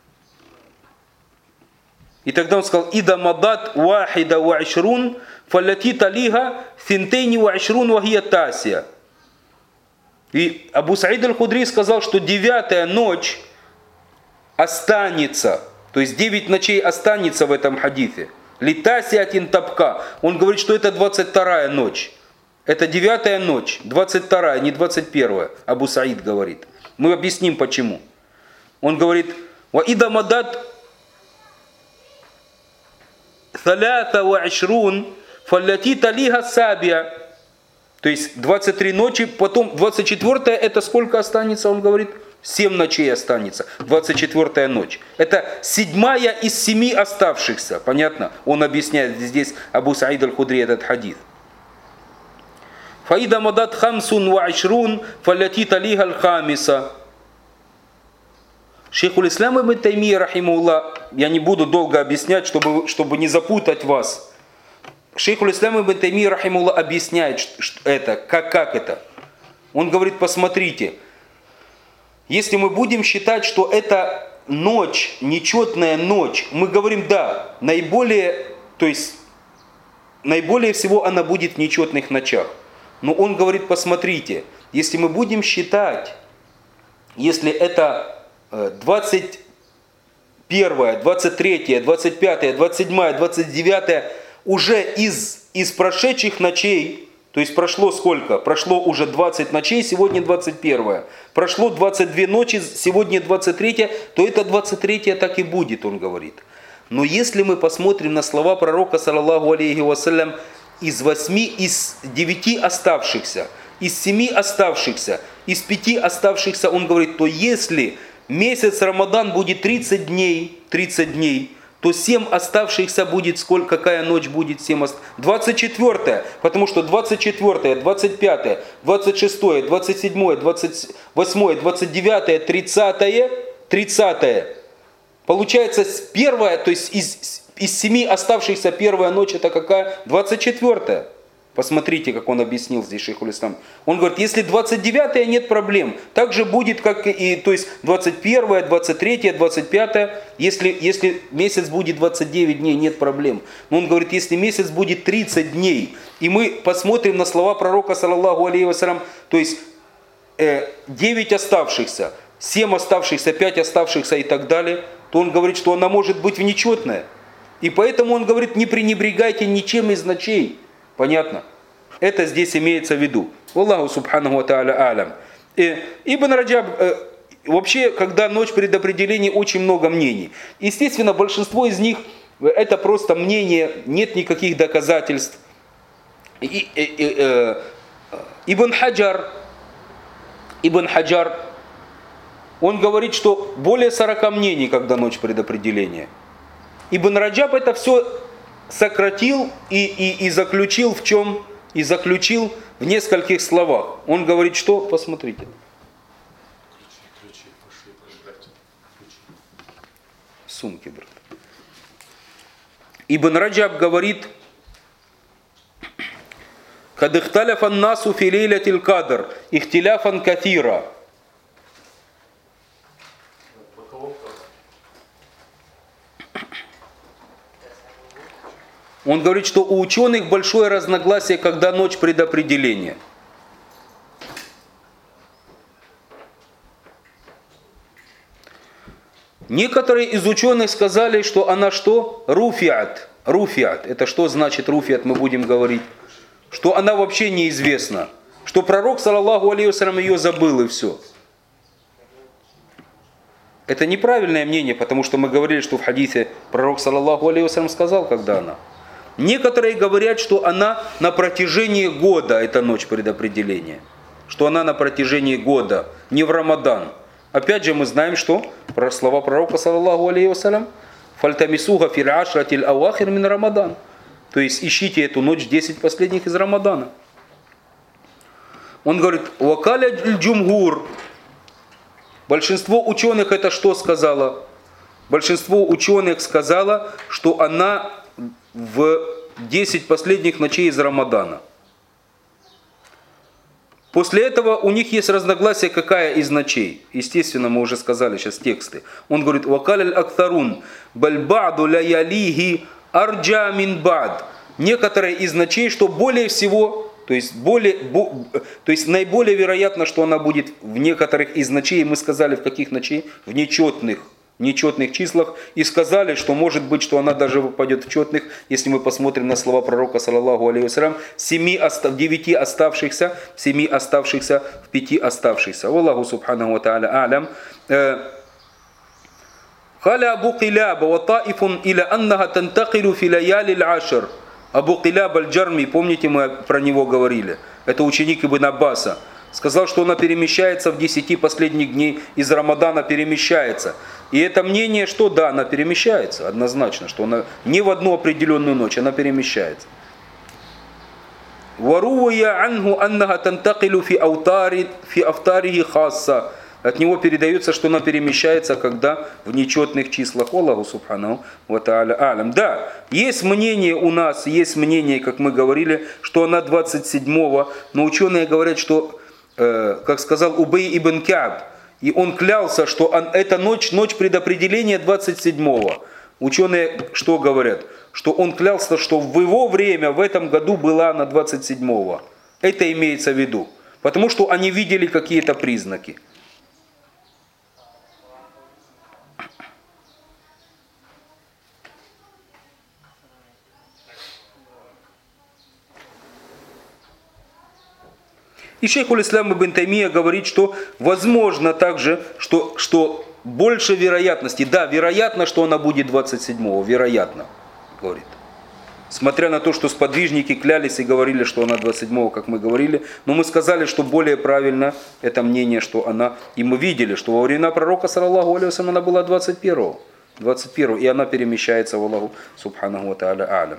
И тогда он сказал: «Ида мадат вахида ва ишрун, фалати талиха финтейни ва ишрун вахия тасия». И Абу Саид аль-Худри сказал, что девятая ночь останется, то есть девять ночей останется в этом хадисе. Литасиатин табка. Он говорит, что это двадцать вторая ночь. Это девятая ночь, двадцать вторая, не двадцать первая, Абу Саид говорит. Мы объясним почему. Он говорит, «Ва ида мадат салята ва ишрун фаллати талиха сабия». То есть двадцать три ночи, потом двадцать четвёртая, это сколько останется? Он говорит, семь ночей останется. двадцать четвёртая ночь. Это седьмая из семи оставшихся. Понятно? Он объясняет здесь Абу Саид аль-Худри этот хадис. Фаида мадат хамсун ва ишрун фаллати талиха аль-хамиса. Шейхуль Ислам ибн Таймия, рахимахуллах, я не буду долго объяснять, чтобы, чтобы не запутать вас. Шейхуль Ислам ибн Таймия, рахимахуллах, объясняет что это, как, как это. Он говорит, посмотрите, если мы будем считать, что это ночь, нечетная ночь, мы говорим, да, наиболее, то есть, наиболее всего она будет в нечетных ночах. Но он говорит, посмотрите, если мы будем считать, если это двадцать первая, двадцать третья, двадцать пятая, двадцать седьмая, двадцать девятая уже из, из прошедших ночей, то есть прошло сколько? Прошло уже двадцать ночей, сегодня двадцать первая. Прошло двадцать две ночи, сегодня двадцать третья, то это двадцать третья так и будет, он говорит. Но если мы посмотрим на слова пророка, саллаллаху алейхи вассалям, из восьми, из девяти оставшихся, из семи оставшихся, из пяти оставшихся, он говорит, то если месяц Рамадан будет тридцать дней, тридцать дней, то семь оставшихся будет, сколько, какая ночь будет? семь ост... двадцать четвёртая, потому что двадцать четвёртая, двадцать пятая, двадцать шестая, двадцать седьмая, двадцать восьмая, двадцать девятая, тридцатая, тридцатая. Получается первая, то есть из, из семи оставшихся первая ночь это какая? двадцать четвёртая. Посмотрите, как он объяснил здесь Шейхуль Ислам. Он говорит, если двадцать девятая, нет проблем. Так же будет, как и, то есть двадцать первая, двадцать третья, двадцать пятая. Если, если месяц будет двадцать девять дней, нет проблем. Но он говорит, если месяц будет тридцать дней, и мы посмотрим на слова пророка, саллаллаху алейхи вассалям, то есть э, девять оставшихся, семь оставшихся, пять оставшихся и так далее, то он говорит, что она может быть внечетная. И поэтому он говорит, не пренебрегайте ничем из ночей. Понятно? Это здесь имеется в виду. Аллаху субханаху ва тааля алям. Ибн Раджаб, э, вообще, когда ночь предопределения, очень много мнений. Естественно, большинство из них, это просто мнение, нет никаких доказательств. И, и, и, э, Ибн Хаджар, Ибн Хаджар, он говорит, что более сорока мнений, когда ночь предопределения. Ибн Раджаб это все сократил и, и, и заключил в чем? И заключил в нескольких словах. Он говорит, что? Посмотрите. Сумки, брат. Ибн Раджаб говорит, «Кад ихталяф ан-насу фи лейлятил кадр, ихтиляфан катира». Он говорит, что у ученых большое разногласие, когда ночь предопределения. Некоторые из ученых сказали, что она что? Руфиат. Руфиат. Это что значит руфиат, мы будем говорить. Что она вообще неизвестна. Что пророк, саллаллаху алейхи вассалям, ее забыл и все. Это неправильное мнение, потому что мы говорили, что в хадисе пророк, саллаллаху алейхи вассалям, сказал, когда она. Некоторые говорят, что она на протяжении года, это ночь предопределения. Что она на протяжении года, не в Рамадан. Опять же мы знаем, что про слова пророка, саллаллаху алейхи вассалям, «Фальтамисуха фил ашратил ауахир мин Рамадан». То есть ищите эту ночь десять последних из Рамадана. Он говорит, «Вакаля джумгур». Большинство ученых это что сказало? Большинство ученых сказало, что она в десять последних ночей из Рамадана. После этого у них есть разногласие, какая из ночей. Естественно, мы уже сказали сейчас тексты. Он говорит, «Вакаль актарун, баль ба'ду ляялихи арджа мин бад». Некоторые из ночей, что более всего, то То есть, более, бо, то есть наиболее вероятно, что она будет в некоторых из ночей, мы сказали, в каких ночей? В нечетных, нечетных числах. И сказали, что может быть, что она даже выпадет в четных, если мы посмотрим на слова пророка, саллаллаху алейхи вассалям, семи, в девяти оставшихся, в семи оставшихся, в пяти оставшихся. Аллаху субханаху ва тааля алям. Халя Абу Киляба ва таифун иля аннаха тантакилу фи лаяли аль-ашр. Абу Киляб аль-Джарми, помните, мы про него говорили, это ученик Ибн Аббаса, сказал, что она перемещается в десяти последних дней из Рамадана, перемещается. И это мнение, что да, она перемещается, однозначно, что она не в одну определенную ночь, она перемещается. Варуя анху аннаха тантакилу фи автари фи автарихи хасса. От него передается, что она перемещается, когда в нечетных числах. Аллаху субханаху ва тааля алям. Да, есть мнение у нас, есть мнение, как мы говорили, что она двадцать седьмого, но ученые говорят, что, э, как сказал Убей ибн Кааб, и он клялся, что он, эта ночь, ночь предопределения двадцать седьмого. Ученые что говорят? Что он клялся, что в его время, в этом году была она двадцать седьмого. Это имеется в виду. Потому что они видели какие-то признаки. И шейх аль-Ислам ибн Таймия говорит, что возможно также, что, что больше вероятности, да, вероятно, что она будет двадцать седьмого, вероятно, говорит. Смотря на то, что сподвижники клялись и говорили, что она двадцать седьмого, как мы говорили, но мы сказали, что более правильно это мнение, что она, и мы видели, что во времена пророка, саллаллаху алейхи ва саллям, она была двадцать первого, двадцать первого, и она перемещается в Аллаху субханаху ва тааля алям.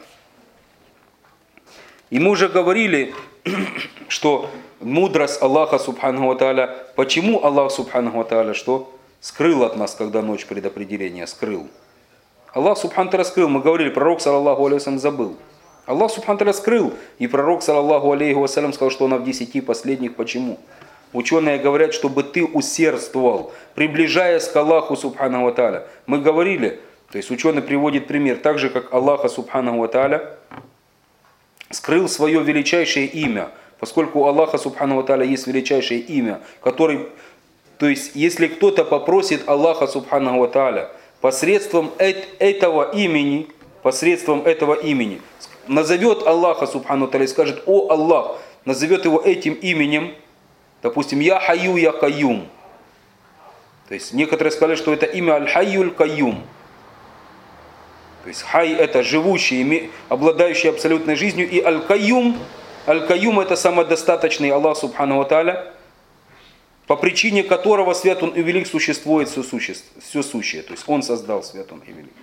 И мы уже говорили, что мудрость Аллаха субханаху ва тааля, почему Аллах субханаху ва тааля что? Скрыл от нас, когда ночь предопределения, скрыл. Аллах субханаху ва тааля скрыл, мы говорили, пророк саллаллаху алейхи ва саллям забыл. Аллах субханаху ва тааля скрыл, и пророк саллаллаху алейхи ва саллям сказал, что она в десяти последних. Почему? Ученые говорят, чтобы ты усердствовал, приближаясь к Аллаху субханаху ва тааля. Мы говорили, то есть ученый приводит пример, так же как Аллаха субханаху ва тааля скрыл свое величайшее имя, поскольку у Аллаха субханаху ва тааля есть величайшее имя, который, то есть если кто-то попросит Аллаха субханаху ва тааля посредством этого имени, посредством этого имени, назовет Аллаха субханаху ва тааля и скажет: «О Аллах», назовет его этим именем, допустим, «Я Хайю, Я Каюм». То есть некоторые сказали, что это имя Аль-Хайюль Каюм. То есть Хай — это живущий, обладающий абсолютной жизнью, и Аль-Каюм, Аль-Каюм — это самодостаточный Аллах субханаху ва тааля, по причине которого свят Он и велик существует все, существ, все сущее. То есть Он создал свят Он и велик.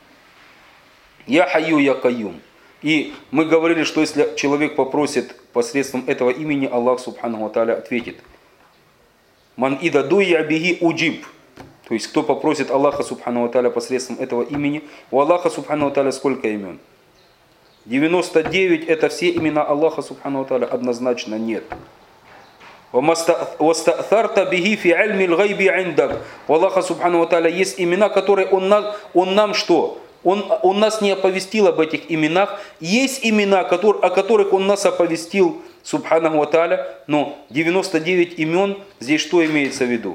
Я Хайю, Я Каюм. И мы говорили, что если человек попросит посредством этого имени, Аллах субханаху ва тааля ответит: «Ман ида дуя биги уджиб». То есть, кто попросит Аллаха субханаху ва тааля посредством этого имени. У Аллаха субханаху ва тааля сколько имен? девяносто девять это все имена Аллаха субханаху ва тааля? Однозначно нет. У Аллаха субханаху ва тааля есть имена, которые Он нам, он нам что? Он, он нас не оповестил об этих именах. Есть имена, которые, о которых Он нас оповестил субханаху ва тааля, но девяносто девять имен, здесь что имеется в виду?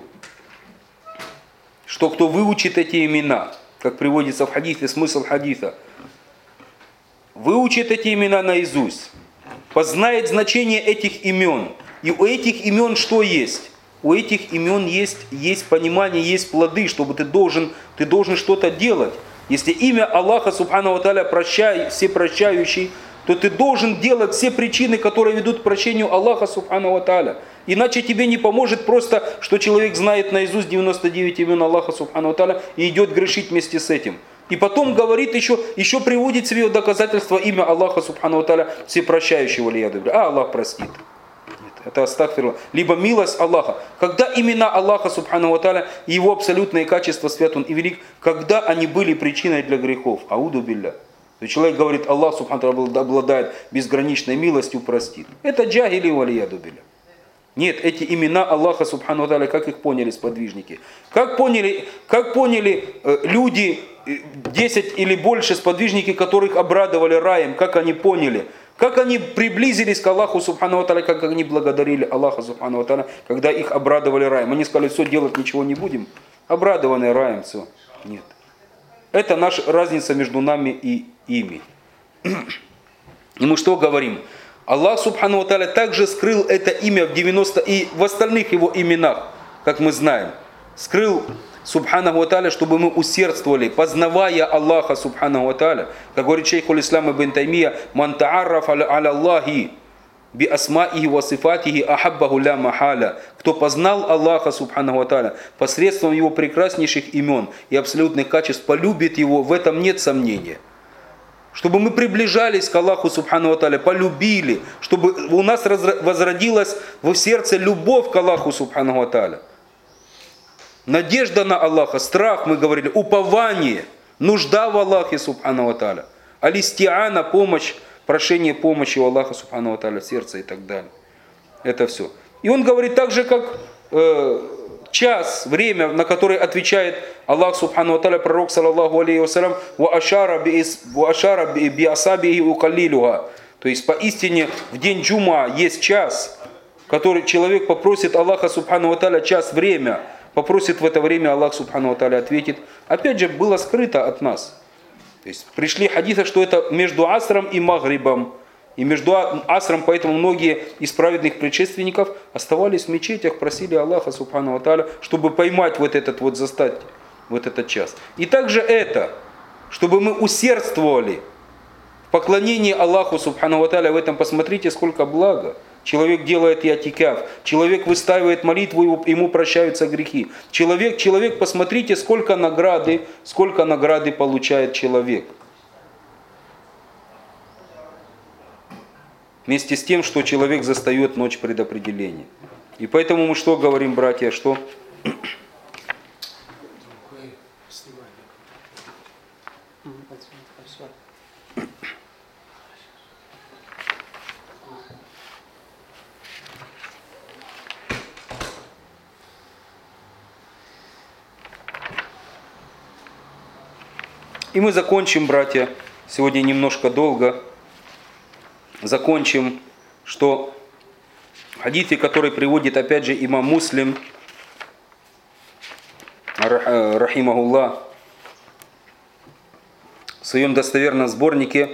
Что кто выучит эти имена, как приводится в хадисе, смысл хадиса, выучит эти имена наизусть, познает значение этих имен. И у этих имен что есть? У этих имен есть, есть понимание, есть плоды, чтобы ты должен, ты должен что-то делать. Если имя Аллаха субханаху ва тааля прощай, всепрощающий, то ты должен делать все причины, которые ведут к прощению Аллаха субханаху ва тааля. Иначе тебе не поможет просто, что человек знает наизусть девяносто девять имен Аллаха субханаху ва тааля и идет грешить вместе с этим. И потом говорит еще, еще приводит себе доказательство имя Аллаха субханаху ва тааля всепрощающего лияду. А Аллах простит. Нет, это астагфируллах. Либо милость Аллаха. Когда имена Аллаха субханаху ва тааля и его абсолютные качества, свят Он и велик, когда они были причиной для грехов. Ауду билля. То есть человек говорит: Аллах субханаху ва тааля обладает безграничной милостью, простит. Это джахили ва лияду билля. Нет, эти имена Аллаха субханаху ва тааля, как их поняли сподвижники? Как поняли, как поняли э, люди, э, десять или больше сподвижники, которых обрадовали раем, как они поняли? Как они приблизились к Аллаху Субхану ва Тааля, как они благодарили Аллаха Субхану ва Тааля, когда их обрадовали раем. Они сказали, все, делать ничего не будем. Обрадованные раем, все. Нет. Это наша разница между нами и ими. И мы что говорим? Аллах Субхану ва Тааля также скрыл это имя в девяноста и в остальных его именах, как мы знаем. Скрыл Субхану ва Тааля, чтобы мы усердствовали, познавая Аллаха Субхану ва Тааля. Как говорит шейх Аль-Ислам ибн Таймия, «Ман та'арраф аля Аллахи би асмаихи ва сифатихи ахаббаху ля махаля». Кто познал Аллаха Субхану ва Тааля посредством его прекраснейших имен и абсолютных качеств, полюбит его, в этом нет сомнения. Чтобы мы приближались к Аллаху Субхану ва Тааля, полюбили, чтобы у нас возродилась в сердце любовь к Аллаху Субхану ва Тааля. Надежда на Аллаха, страх, мы говорили, упование, нужда в Аллахе Субхану ва Тааля. Алистиана, помощь, прошение помощи у Аллаха Субхану ва Тааля в сердце и так далее. Это все. И он говорит так же, как э, час, время, на которое отвечает Аллах Субхану ва Тааля, пророк, саллаллаху алейхи вассалям, «Ва ашара би асабихи укаллилуха». То есть поистине в день джума есть час, который человек попросит Аллаха Субхану ва Тааля, час, время, попросит в это время, Аллах Субхану ва Тааля ответит. Опять же, было скрыто от нас. То есть пришли хадисы, что это между асром и магрибом. И между асром, поэтому многие из праведных предшественников оставались в мечетях, просили Аллаха Субхану ва Тааля, чтобы поймать вот этот вот, застать вот этот час. И также это, чтобы мы усердствовали в поклонении Аллаху Субхану ва Тааля, в этом посмотрите, сколько блага. Человек делает иатикаф, человек выстаивает молитву, ему прощаются грехи. Человек, человек, посмотрите, сколько награды, сколько награды получает человек. Вместе с тем, что человек застает ночь предопределения. И поэтому мы что говорим, братья, что? И мы закончим, братья, сегодня немножко долго, закончим, что в хадисе, который приводит опять же имам Муслим, рахимахуллах, в своем достоверном сборнике,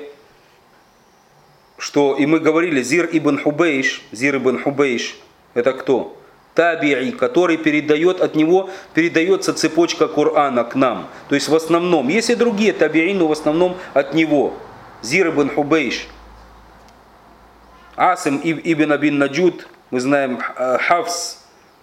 что, и мы говорили, Зир ибн Хубейш, Зир ибн Хубейш, это кто? Таби'i, который передает, от него передается цепочка Корана к нам. То есть в основном, есть и другие таби'i, но в основном от него. Зир ибн Хубейш, Асим ибн Абин Наджуд, мы знаем Хафс,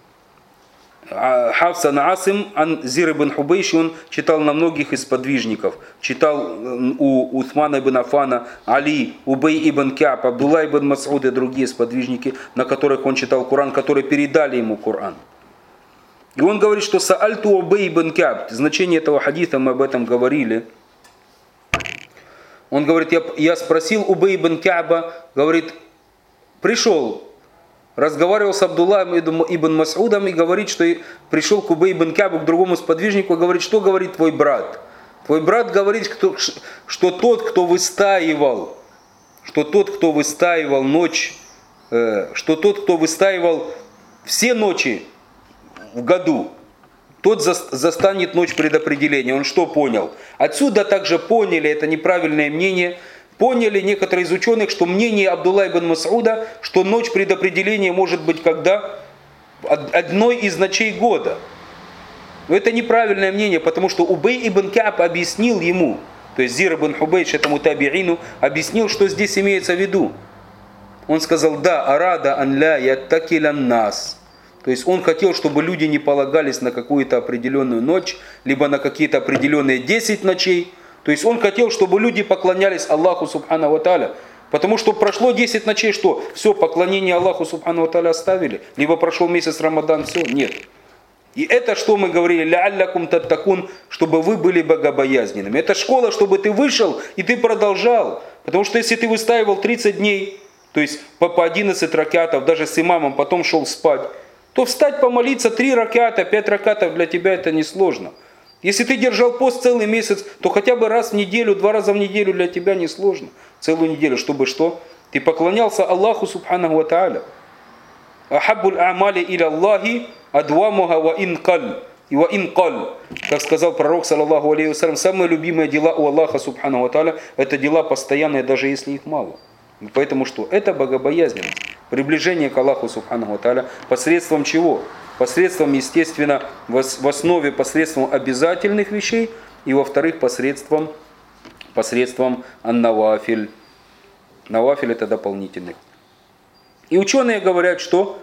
Хафсан Асим, ан Зир ибн Хубейш, он читал на многих из подвижников. Читал у Усмана ибн Афана, Али, Убей ибн Кяб, Абдулла ибн Мас'уд и другие сподвижники, на которых он читал Коран, которые передали ему Коран. И он говорит, что Саальту Убей ибн Кяб, значение этого хадиса, мы об этом говорили. Он говорит, я, я спросил Убей ибн Кяба, говорит, пришел, разговаривал с Абдуллахом ибн Мас'удом и говорит, что пришел к Убей ибн Кябу, к другому сподвижнику, и говорит, что говорит твой брат? Твой брат говорит, что тот, кто выстаивал, что тот, кто выстаивал ночь, что тот, кто выстаивал все ночи в году, тот застанет ночь предопределения. Он что понял? Отсюда также поняли, это неправильное мнение, поняли некоторые из ученых, что мнение Абдулла ибн Мас'уда, что ночь предопределения может быть когда? Одной из ночей года. Но это неправильное мнение, потому что Убей ибн Кяб объяснил ему, то есть Зир ибн Хубейш, этому таби'ину, объяснил, что здесь имеется в виду. Он сказал, да, арада ан ля яттакилян нас. То есть он хотел, чтобы люди не полагались на какую-то определенную ночь, либо на какие-то определенные десять ночей. То есть он хотел, чтобы люди поклонялись Аллаху Субхану ва Тааля. Потому что прошло десять ночей, что? Все, поклонение Аллаху Субхану ва Тааля оставили. Либо прошел месяц Рамадан, все, нет. И это, что мы говорили, ля'аллякум таттакун, чтобы вы были богобоязненными. Это школа, чтобы ты вышел и ты продолжал. Потому что если ты выстаивал тридцать дней, то есть по, по одиннадцать ракатов, даже с имамом, потом шел спать, то встать помолиться три раката, пять ракатов для тебя это несложно. Если ты держал пост целый месяц, то хотя бы раз в неделю, два раза в неделю для тебя несложно. Целую неделю, чтобы что? Ты поклонялся Аллаху субханаху ва тааля. Ахаббуль а'мали иля Аллахи адвамуха ва ин каль. И ва ин каль. Как сказал пророк, саллаллаху алейхи вассалям, самые любимые дела у Аллаха субханаху ва тааля это дела постоянные, даже если их мало. И поэтому что? Это богобоязненность. Приближение к Аллаху субханаху ва тааля посредством чего? Посредством, естественно, в основе посредством обязательных вещей, и во-вторых, посредством, посредством ан-навафиль. Навафиль это дополнительных. И ученые говорят, что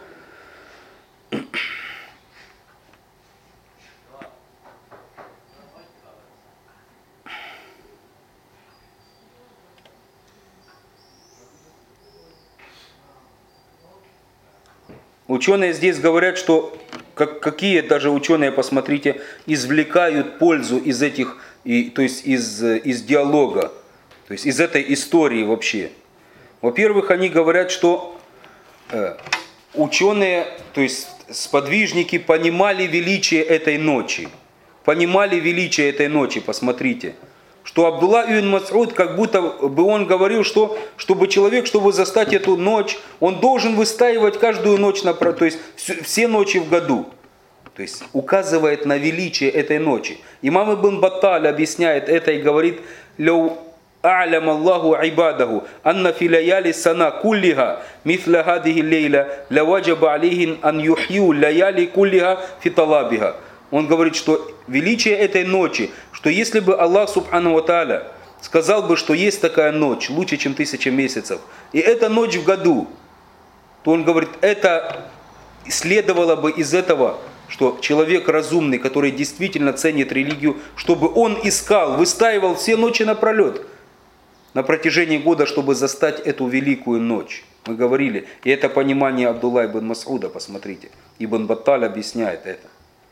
ученые здесь говорят, что как, какие даже ученые, посмотрите, извлекают пользу из этих, и, то есть из, из диалога, то есть из этой истории вообще. Во-первых, они говорят, что э, ученые, то есть сподвижники понимали величие этой ночи. Понимали величие этой ночи, посмотрите. Что Абдулла ибн Мас'уд, как будто бы он говорил, что чтобы человек, чтобы застать эту ночь, он должен выстаивать каждую ночь, на, то есть все ночи в году. То есть указывает на величие этой ночи. Имам Ибн Батталь объясняет это и говорит: «Лау а'лям Аллаху айбадаху, анна фи лаяли сана куллиха, мithла хадихи лейла, лаваджаба алейхин ан юхью лаяли куллиха фи талабиха». Он говорит, что величие этой ночи, что если бы Аллах субхану ва тааля сказал бы, что есть такая ночь, лучше, чем тысяча месяцев, и эта ночь в году, то он говорит, это следовало бы из этого, что человек разумный, который действительно ценит религию, чтобы он искал, выстаивал все ночи напролет, на протяжении года, чтобы застать эту великую ночь. Мы говорили, и это понимание Абдулла ибн Мас'уда, посмотрите. Ибн Батталь объясняет это.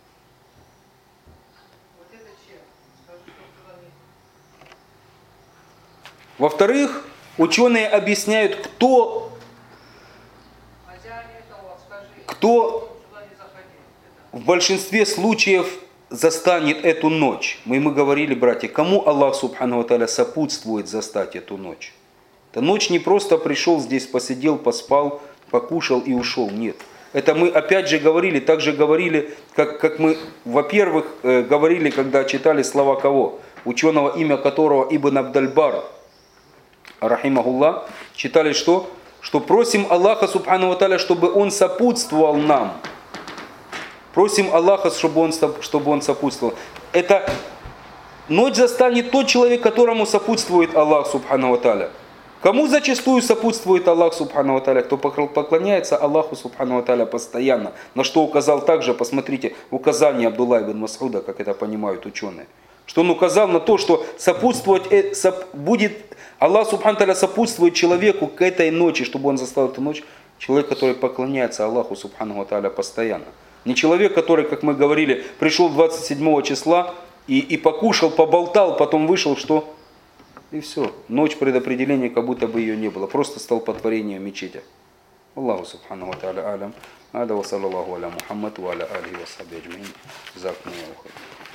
Во-вторых, ученые объясняют, кто, кто в большинстве случаев застанет эту ночь. Мы, мы говорили, братья, кому Аллах субхану ва тааля сопутствует застать эту ночь. Эта ночь не просто пришел здесь, посидел, поспал, покушал и ушел. Нет. Это мы опять же говорили, также говорили, как, как мы, во-первых, э, говорили, когда читали слова кого? Ученого, имя которого Ибн Абдаль-Бар, рахимахуллах, читали что? Что просим Аллаха субхану ва тааля, чтобы Он сопутствовал нам. Просим Аллаха, чтобы он, чтобы он сопутствовал. Это ночь застанет тот человек, которому сопутствует Аллах субхану ва тааля. Кому зачастую сопутствует Аллах субхану ва тааля? Кто поклоняется Аллаху субхану ва тааля постоянно. На что указал также, посмотрите, указание Абдулла ибн Мас'уда, как это понимают ученые. Что он указал на то, что сопутствовать будет, Аллах субхану ва тааля сопутствует человеку к этой ночи, чтобы он застал эту ночь. Человек, который поклоняется Аллаху субхану ва тааля постоянно. Не человек, который, как мы говорили, пришел двадцать седьмого числа и, и покушал, поболтал, потом вышел, что? И все. Ночь предопределения, как будто бы ее не было. Просто столпотворение в мечети. Аллаху субхану ва тааля алям. Ада ва саллаллаху аля Мухаммад ва аля алихи ва сахби аджмаин. Закумуллаху хайран.